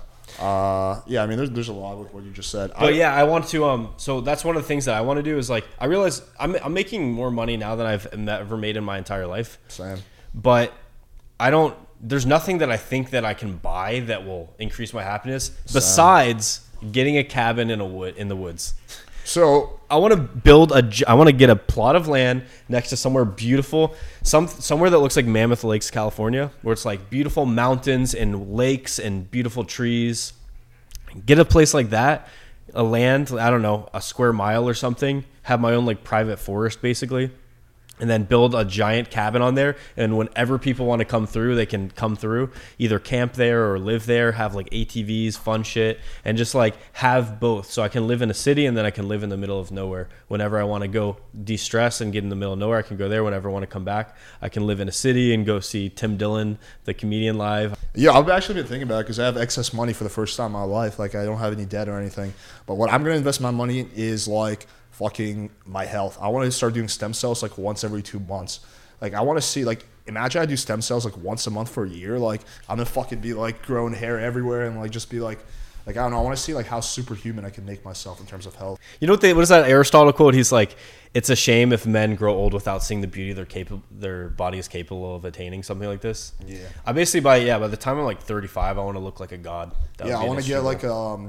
I mean, there's a lot with what you just said. But I want to. So that's one of the things that I want to do is like I realize I'm making more money now than I've ever made in my entire life. Same. But I don't. There's nothing that I think that I can buy that will increase my happiness besides getting a cabin in the woods. So I want to I want to get a plot of land next to somewhere beautiful, somewhere that looks like Mammoth Lakes, California, where it's like beautiful mountains and lakes and beautiful trees. Get a place like that, a land, I don't know, a square mile or something. Have my own like private forest basically. And then build a giant cabin on there. And whenever people want to come through, they can come through, either camp there or live there, have like ATVs, fun shit, and just like have both. So I can live in a city and then I can live in the middle of nowhere. Whenever I want to go de-stress and get in the middle of nowhere, I can go there. Whenever I want to come back, I can live in a city and go see Tim Dillon, the comedian, live. Yeah, I've actually been thinking about it because I have excess money for the first time in my life. Like I don't have any debt or anything. But what I'm going to invest my money in is like fucking my health. I want to start doing stem cells like once every 2 months. Like I want to see, like, imagine I do stem cells like once a month for a year. Like I'm gonna fucking be like growing hair everywhere and like just be like I don't know. I want to see like how superhuman I can make myself in terms of health. You know what is that Aristotle quote? He's like, it's a shame if men grow old without seeing the beauty their body is capable of attaining, something like this. Yeah. I basically by the time I'm like 35, I want to look like a god. I want to get like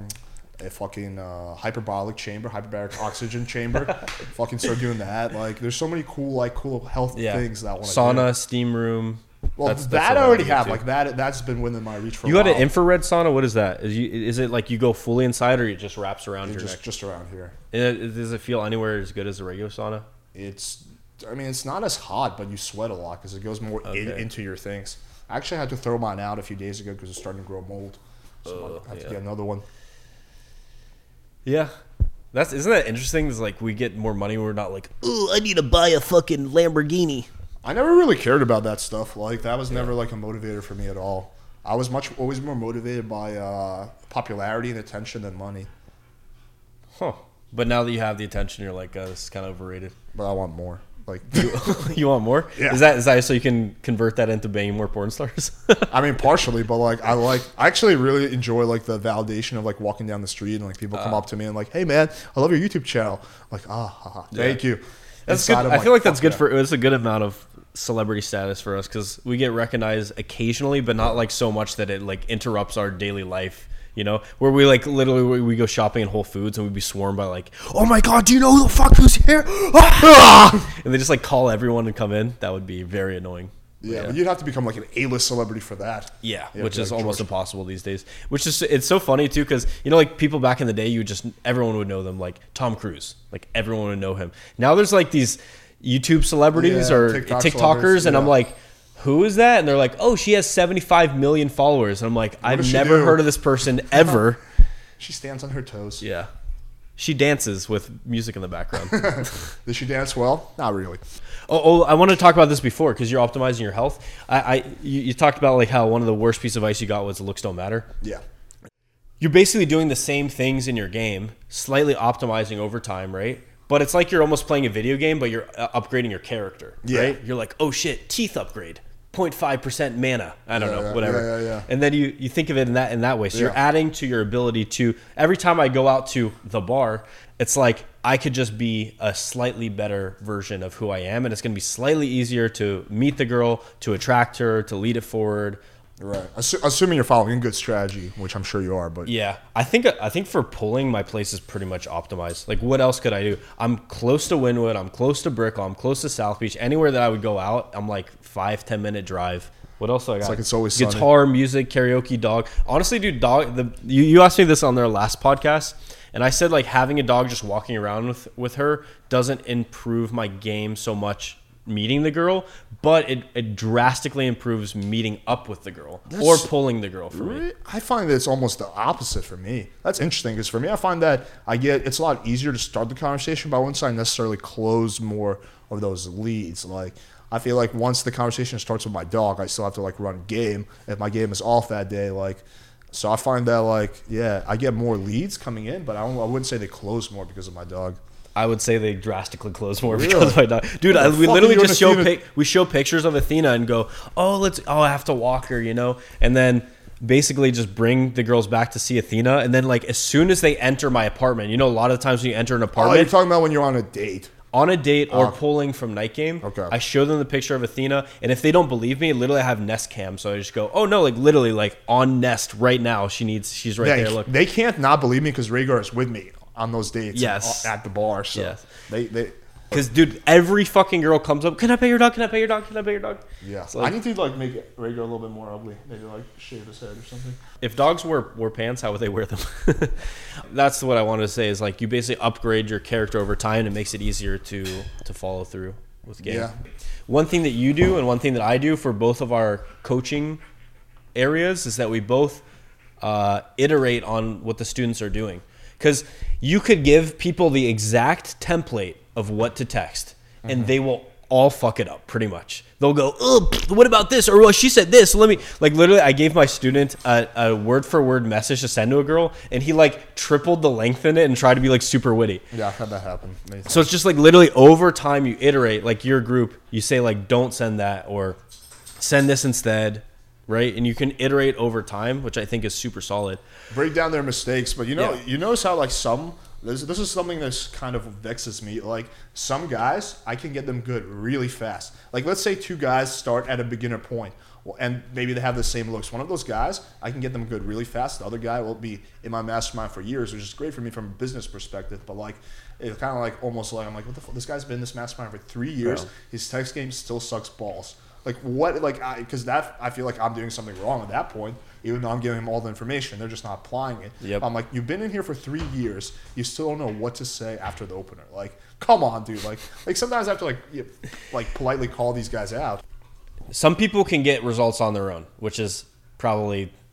a fucking hyperbaric chamber, hyperbaric oxygen chamber. Fucking start doing that. Like, there's so many cool health things that I want to do. Sauna, steam room. Well, that I already have. Like that's been within my reach for a while. You got an infrared sauna? What is that? Is it like you go fully inside, or it just wraps around your neck? Just around here. Does it feel anywhere as good as a regular sauna? It's not as hot, but you sweat a lot because it goes more into your things. I actually had to throw mine out a few days ago because it's starting to grow mold. So I have to get another one. Yeah. Isn't that interesting? It's like we get more money. We're not like, oh, I need to buy a fucking Lamborghini. I never really cared about that stuff. Like that was never like a motivator for me at all. I was always more motivated by popularity and attention than money. Huh. But now that you have the attention, you're like, this is kind of overrated. But I want more. Like you want more? Yeah. Is that so you can convert that into banging more porn stars? I mean, partially, but like I actually really enjoy like the validation of like walking down the street and like people come up to me and like, hey man, I love your YouTube channel. I'm like, thank you. That's good. I feel like that's good it's a good amount of celebrity status for us because we get recognized occasionally, but not like so much that it like interrupts our daily life. You know, where we like literally we go shopping in Whole Foods and we'd be swarmed by like, oh my god, do you know who the fuck who's here? And they just like call everyone to come in. That would be very annoying. Yeah, but you'd have to become like an A-list celebrity for that. Yeah, which is like almost impossible these days. Which is it's so funny too because you know like people back in the day, everyone would know them like Tom Cruise, like everyone would know him. Now there's like these YouTube celebrities or TikTokers, and I'm like, who is that? And they're like, oh, she has 75 million followers. And I'm like, I've never heard of this person ever. She stands on her toes. Yeah. She dances with music in the background. Does she dance well? Not really. Oh, I wanted to talk about this before because you're optimizing your health. You talked about like how one of the worst pieces of advice you got was the looks don't matter. Yeah. You're basically doing the same things in your game, slightly optimizing over time, right? But it's like you're almost playing a video game, but you're upgrading your character, right? You're like, oh shit, teeth upgrade. 0.5% mana. I don't know, whatever. Yeah. And then you think of it in that way. So you're adding to your ability to every time I go out to the bar, it's like I could just be a slightly better version of who I am, and it's going to be slightly easier to meet the girl, to attract her, to lead it forward. Right. Assuming you're following a good strategy, which I'm sure you are, but yeah, I think for pulling, my place is pretty much optimized. Like, what else could I do? I'm close to Wynwood, I'm close to Brickell, I'm close to South Beach. Anywhere that I would go out, I'm like 5-10 minute drive. What else do I got? It's like it's always guitar, music, karaoke, dog. Honestly, dude, you asked me this on their last podcast, and I said like having a dog just walking around with her doesn't improve my game so much. Meeting the girl, but it drastically improves meeting up with the girl or pulling the girl for me. I find that it's almost the opposite for me. That's interesting because for me, I find that it's a lot easier to start the conversation, but I wouldn't say I necessarily close more of those leads. Like I feel like once the conversation starts with my dog, I still have to like run game if my game is off that day. Like, so I find that like I get more leads coming in, but I wouldn't say they close more because of my dog. I would say they drastically close more because of my dog. Dude, we literally just show pictures of Athena and go, I have to walk her, you know? And then basically just bring the girls back to see Athena. And then like as soon as they enter my apartment, you know, a lot of times when you enter an apartment. Oh, you're talking about when you're on a date. On a date or pulling from Night Game, I show them the picture of Athena, and if they don't believe me, literally I have Nest Cam, so I just go, oh no, like literally like on Nest right now, she's right there. Look, they can't not believe me because Rhaegar is with me on those dates at the bar. So they because dude, every fucking girl comes up. Can I pay your dog? Can I pay your dog? Can I pay your dog? Yeah, so I need to like make Rhaegar a little bit more ugly. Maybe like shave his head or something. If dogs wore pants, how would they wear them? That's what I wanted to say. Is like you basically upgrade your character over time, and it makes it easier to follow through with game. Yeah. One thing that you do and one thing that I do for both of our coaching areas is that we both iterate on what the students are doing. Because you could give people the exact template of what to text, and they will all fuck it up pretty much. They'll go, oh, what about this? Or, well, she said this. So let me, like, literally, I gave my student a word-for-word message to send to a girl, and he, like, tripled the length in it and tried to be, like, super witty. Yeah, I've had that happen. So it's just, like, literally over time you iterate. Like, your group, you say, like, don't send that or send this instead. Right, and you can iterate over time, which I think is super solid. Break down their mistakes, but you notice how like this is something that kind of vexes me. Like some guys, I can get them good really fast. Like let's say two guys start at a beginner point, and maybe they have the same looks. One of those guys, I can get them good really fast. The other guy will be in my mastermind for years, which is great for me from a business perspective. But like, it's kind of like almost like I'm like, what the fuck? This guy's been in this mastermind for 3 years. Bro. His text game still sucks balls. Like what? Like because I feel like I'm doing something wrong at that point. Even though I'm giving them all the information, they're just not applying it. Yep. I'm like, you've been in here for 3 years. You still don't know what to say after the opener. Like, come on, dude. Like sometimes I have to like politely call these guys out. Some people can get results on their own, which is probably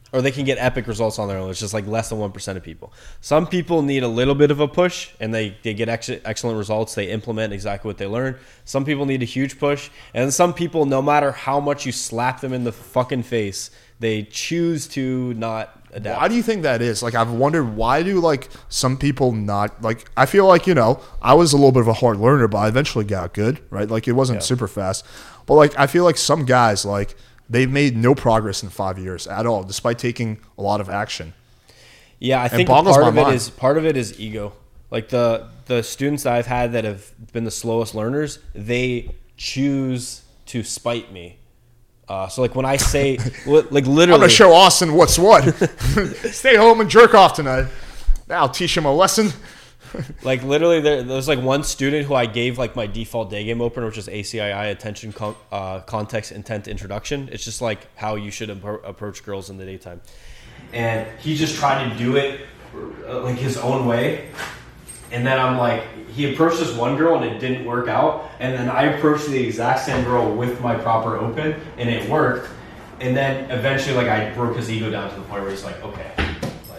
or they can get epic results on their own. It's just like less than 1% of people. Some people need a little bit of a push, and they get excellent results. They implement exactly what they learn. Some people need a huge push, and some people, no matter how much you slap them in the fucking face, they choose to not adapt. Why do you think that is? Like, I've wondered, why do, like, some people not, like, I feel like, you know, I was a little bit of a hard learner, but I eventually got good, right? Like, it wasn't super fast. But, like, I feel like some guys, like, they've made no progress in 5 years at all, despite taking a lot of action. Yeah, I think part of it is ego. Like, the students that I've had that have been the slowest learners, they choose to spite me. So like when I say, like literally, I'm gonna show Austin what's what. Stay home and jerk off tonight. I'll teach him a lesson. Like literally, there's like one student who I gave like my default day game opener, which is ACII, Attention, Context, Intent, Introduction. It's just like how you should approach girls in the daytime. And he just tried to do it like his own way. And then I'm like, he approached this one girl and it didn't work out. And then I approached the exact same girl with my proper open and it worked. And then eventually, like, I broke his ego down to the point where he's like, okay, like,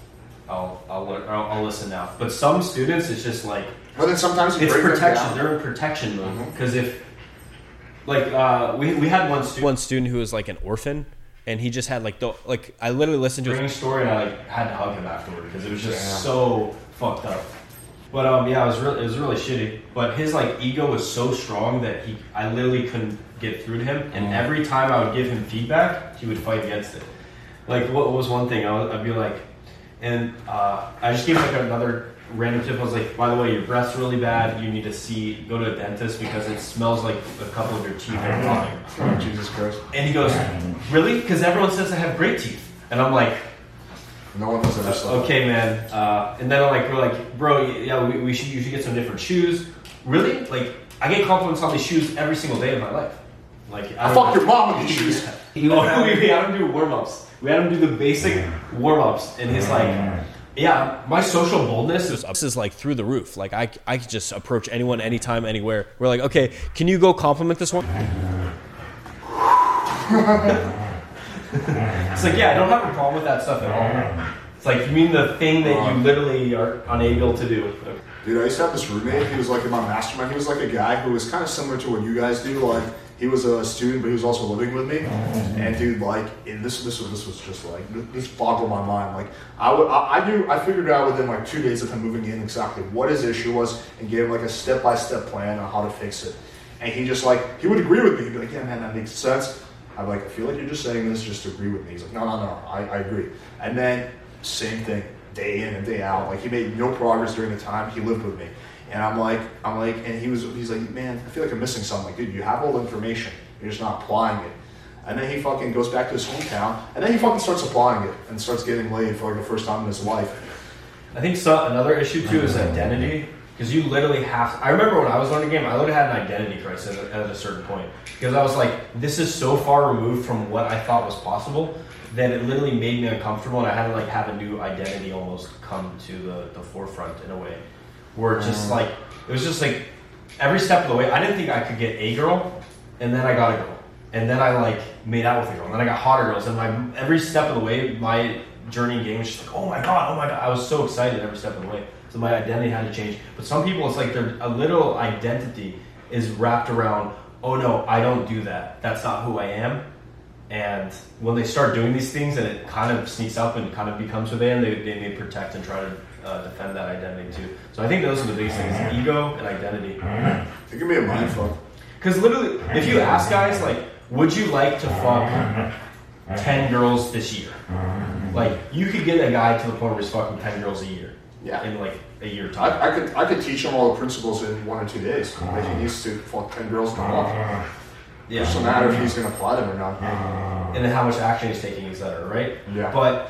I'll listen now. But some students, it's just like, but then sometimes it's protection. They're in protection mode because if, like, we had one student who was like an orphan. And he just had like I literally listened to his story and I like had to hug him afterward because it was just so fucked up. But yeah, it was really shitty. But his like ego was so strong that I literally couldn't get through to him. And every time I would give him feedback, he would fight against it. Like what was one thing? I'd be like, and I just gave like another random tip. I was like, by the way, your breath's really bad. You need to go to a dentist because it smells like a couple of your teeth are rotting. Oh, Jesus Christ. And he goes, really? Because everyone says I have great teeth. And I'm like, no one has ever said okay, man. And then we're like, bro, yeah, you should get some different shoes. Really? Like, I get compliments on these shoes every single day of my life. Like, I fuck your mom with these shoes. We had him do warm-ups. We had him do the basic warm-ups. And he's like, yeah, my social boldness is like through the roof. Like I could just approach anyone, anytime, anywhere. We're like, okay, can you go compliment this one? It's like, yeah, I don't have a problem with that stuff at all. It's like, you mean the thing that you literally are unable to do. Dude, I used to have this roommate. He was like in my mastermind. He was like a guy who was kind of similar to what you guys do. Like, he was a student, but he was also living with me. And dude, like, this was just like, this boggled my mind. Like, I figured out within like 2 days of him moving in exactly what his issue was and gave him like a step-by-step plan on how to fix it. And he just like, he would agree with me. He'd be like, yeah, man, that makes sense. I'm like, I feel like you're just saying this just to agree with me. He's like, no, I agree. And then same thing, day in and day out. Like, he made no progress during the time he lived with me. And I'm like, and he's like, man, I feel like I'm missing something. Like, dude, you have all the information, you're just not applying it. And then he fucking goes back to his hometown, and then he fucking starts applying it and starts getting laid for like the first time in his life. I think another issue too is identity, because you literally have. I remember when I was learning the game, I literally had an identity crisis at a certain point because I was like, this is so far removed from what I thought was possible that it literally made me uncomfortable, and I had to like have a new identity almost come to the forefront in a way. Where it's just like, it was just like every step of the way, I didn't think I could get a girl, and then I got a girl. And then I like made out with a girl, and then I got hotter girls. And every step of the way, my journey in gaming was just like, oh my God. I was so excited every step of the way. So my identity had to change. But some people, it's like a little identity is wrapped around, oh no, I don't do that. That's not who I am. And when they start doing these things and it kind of sneaks up and kind of becomes who they am, they may protect and try to defend that identity too. So I think those are the biggest things: ego and identity. It can be a mindfuck. Because literally, if you ask guys, like, would you like to fuck 10 girls this year? Like, you could get a guy to the point where he's fucking 10 girls a year. Yeah. In like a year time. I could teach him all the principles in 1 or 2 days. Like, he needs to fuck 10 girls in a month. Yeah. It doesn't matter if he's going to apply them or not. And then how much action he's taking, etc., right? Yeah. But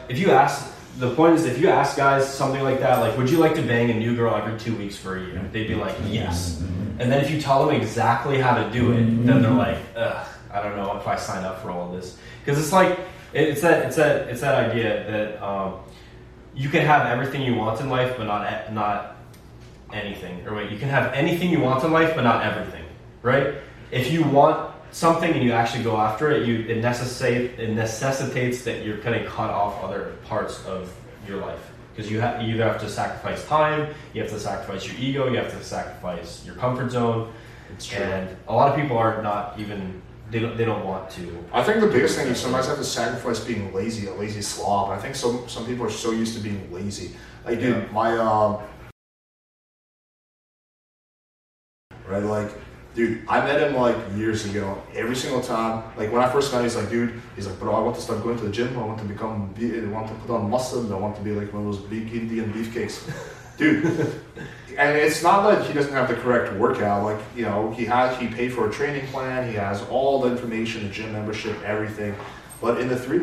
the point is, if you ask guys something like that, like, would you like to bang a new girl every 2 weeks for a year? They'd be like, yes. And then if you tell them exactly how to do it, then they're like, ugh, I don't know if I sign up for all of this. Because it's like, it's that idea that you can have everything you want in life, but not anything. Or wait, you can have anything you want in life, but not everything, right? If you want something and you actually go after it, it necessitates that you're kind of cut off other parts of your life. Because you either have to sacrifice time, you have to sacrifice your ego, you have to sacrifice your comfort zone. It's true. And a lot of people are not even, they don't want to. I think the biggest thing is sometimes have to sacrifice being lazy, a lazy slob. I think some people are so used to being lazy. Like, dude, right, like, dude, I met him like years ago. Every single time, like when I first met him, he's like, bro, I want to start going to the gym. I want to put on muscle. I want to be like one of those big Indian beefcakes, dude. And it's not that he doesn't have the correct workout. Like, you know, he paid for a training plan. He has all the information, the gym membership, everything. But in the 3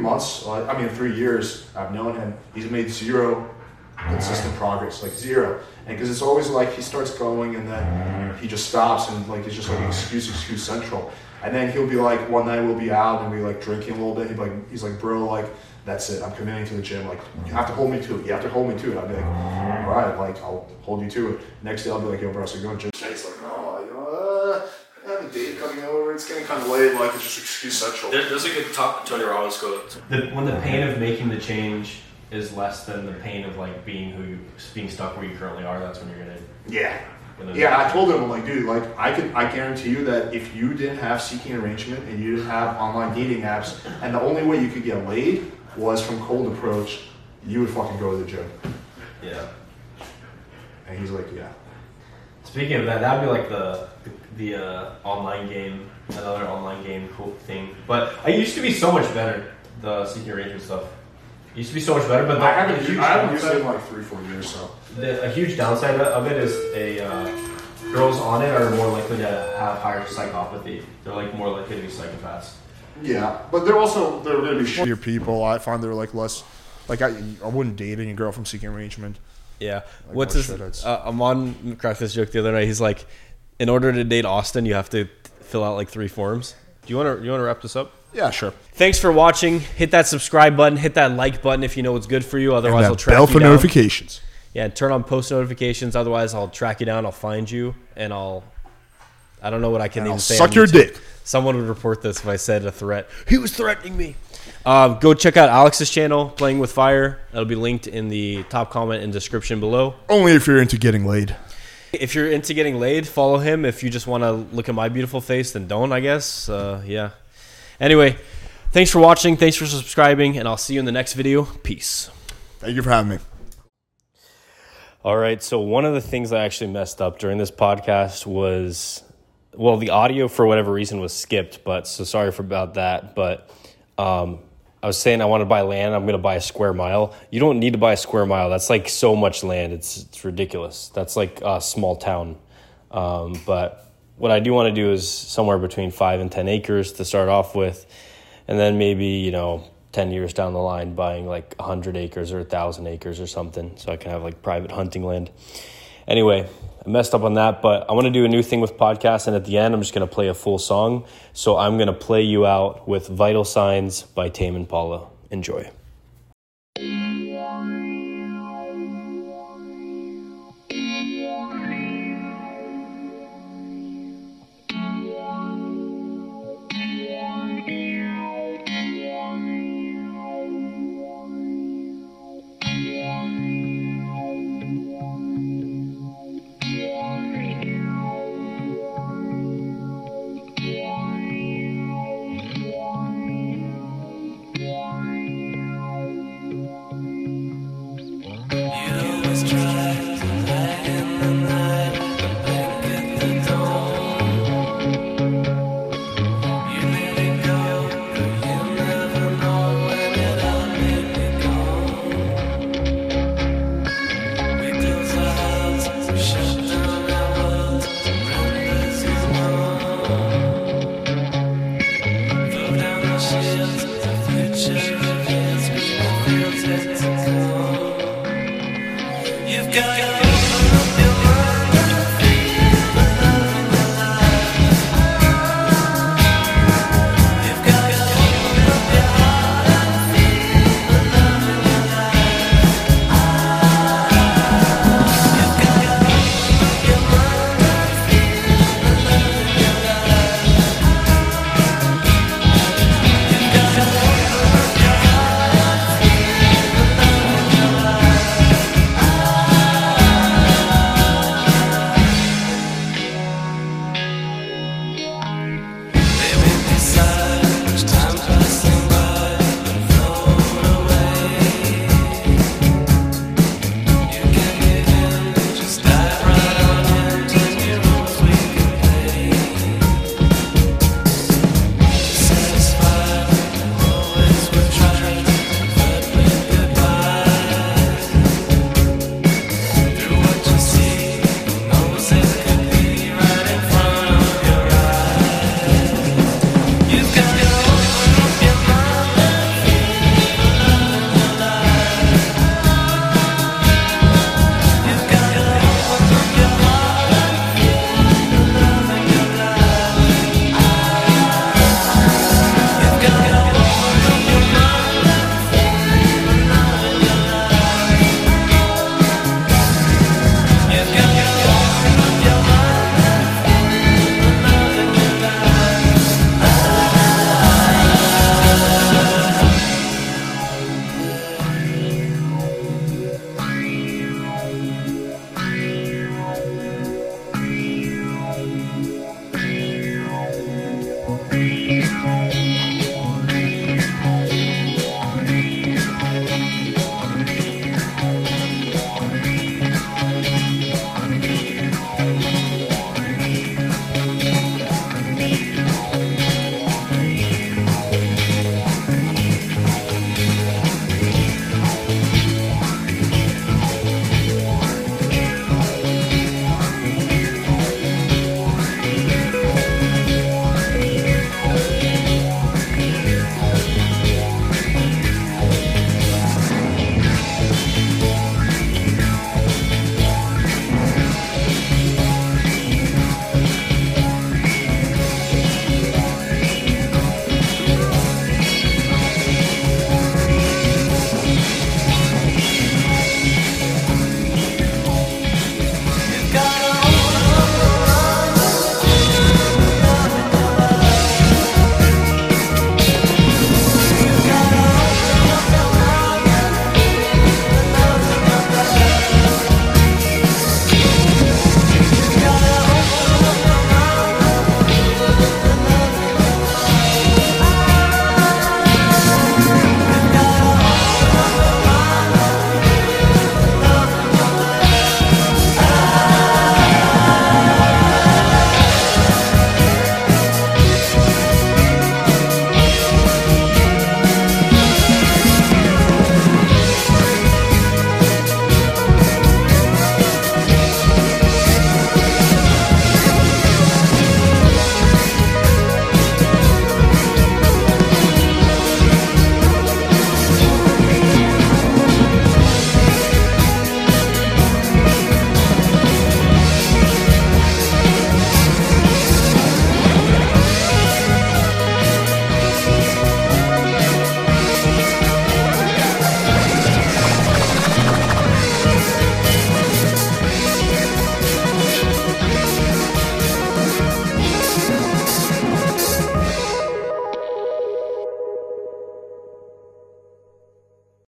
years I've known him, he's made zero consistent progress, like zero. And because it's always like he starts going and then he just stops and like it's just like excuse central. And then he'll be like, one night we'll be out and we like drinking a little bit. He's like, bro, like that's it. I'm committing to the gym. Like you have to hold me to it. You have to hold me to it. I'll be like, all right, like I'll hold you to it. Next day I'll be like, yo, bro, so you're going to gym. He's like, oh, I have a date coming over. It's getting kind of late. Like it's just excuse central. There's a good Tony Robbins quote. When the pain of making the change is less than the pain of like being stuck where you currently are, that's when you're gonna. Yeah, I told him, I'm like, dude, like I guarantee you that if you didn't have Seeking Arrangement and you didn't have online dating apps, and the only way you could get laid was from cold approach, you would fucking go to the gym. Yeah. And he's like, yeah. Speaking of that, that'd be like the online game, another online game cool thing. But I used to be so much better, the Seeking Arrangement stuff. Used to be so much better, but I haven't used it in like 3-4 years, so. A huge downside of it is girls on it are more likely to have higher psychopathy. They're like more likely to be psychopaths. Yeah, but they're going to be shittier people. I find they're like less, like I wouldn't date any girl from Seeking Arrangement. Yeah. Like What's his, Amon cracked this joke the other night. He's like, in order to date Austin, you have to fill out like 3 forms. Do you want to wrap this up? Yeah, sure. Thanks for watching. Hit that subscribe button. Hit that like button if you know what's good for you. Otherwise, I'll track you down. Bell for notifications. Yeah, turn on post notifications. Otherwise, I'll track you down. I'll find you, and I don't know what I can even say. Suck your dick. Someone would report this if I said a threat. He was threatening me. Go check out Alex's channel, Playing with Fire. It'll be linked in the top comment and description below. Only if you're into getting laid. If you're into getting laid, follow him. If you just want to look at my beautiful face, then don't, I guess. Yeah. Anyway, thanks for watching. Thanks for subscribing, and I'll see you in the next video. Peace. Thank you for having me. All right, so one of the things I actually messed up during this podcast was, well, the audio for whatever reason was skipped, but so sorry about that. But I was saying I want to buy land. I'm going to buy a square mile. You don't need to buy a square mile. That's like so much land. It's ridiculous. That's like a small town. But what I do want to do is somewhere between 5 and 10 acres to start off with, and then maybe, 10 years down the line buying like 100 acres or 1,000 acres or something so I can have like private hunting land. Anyway, I messed up on that, but I want to do a new thing with podcasts, and at the end I'm just going to play a full song. So I'm going to play you out with Vital Signs by Tame Impala. Enjoy. You've got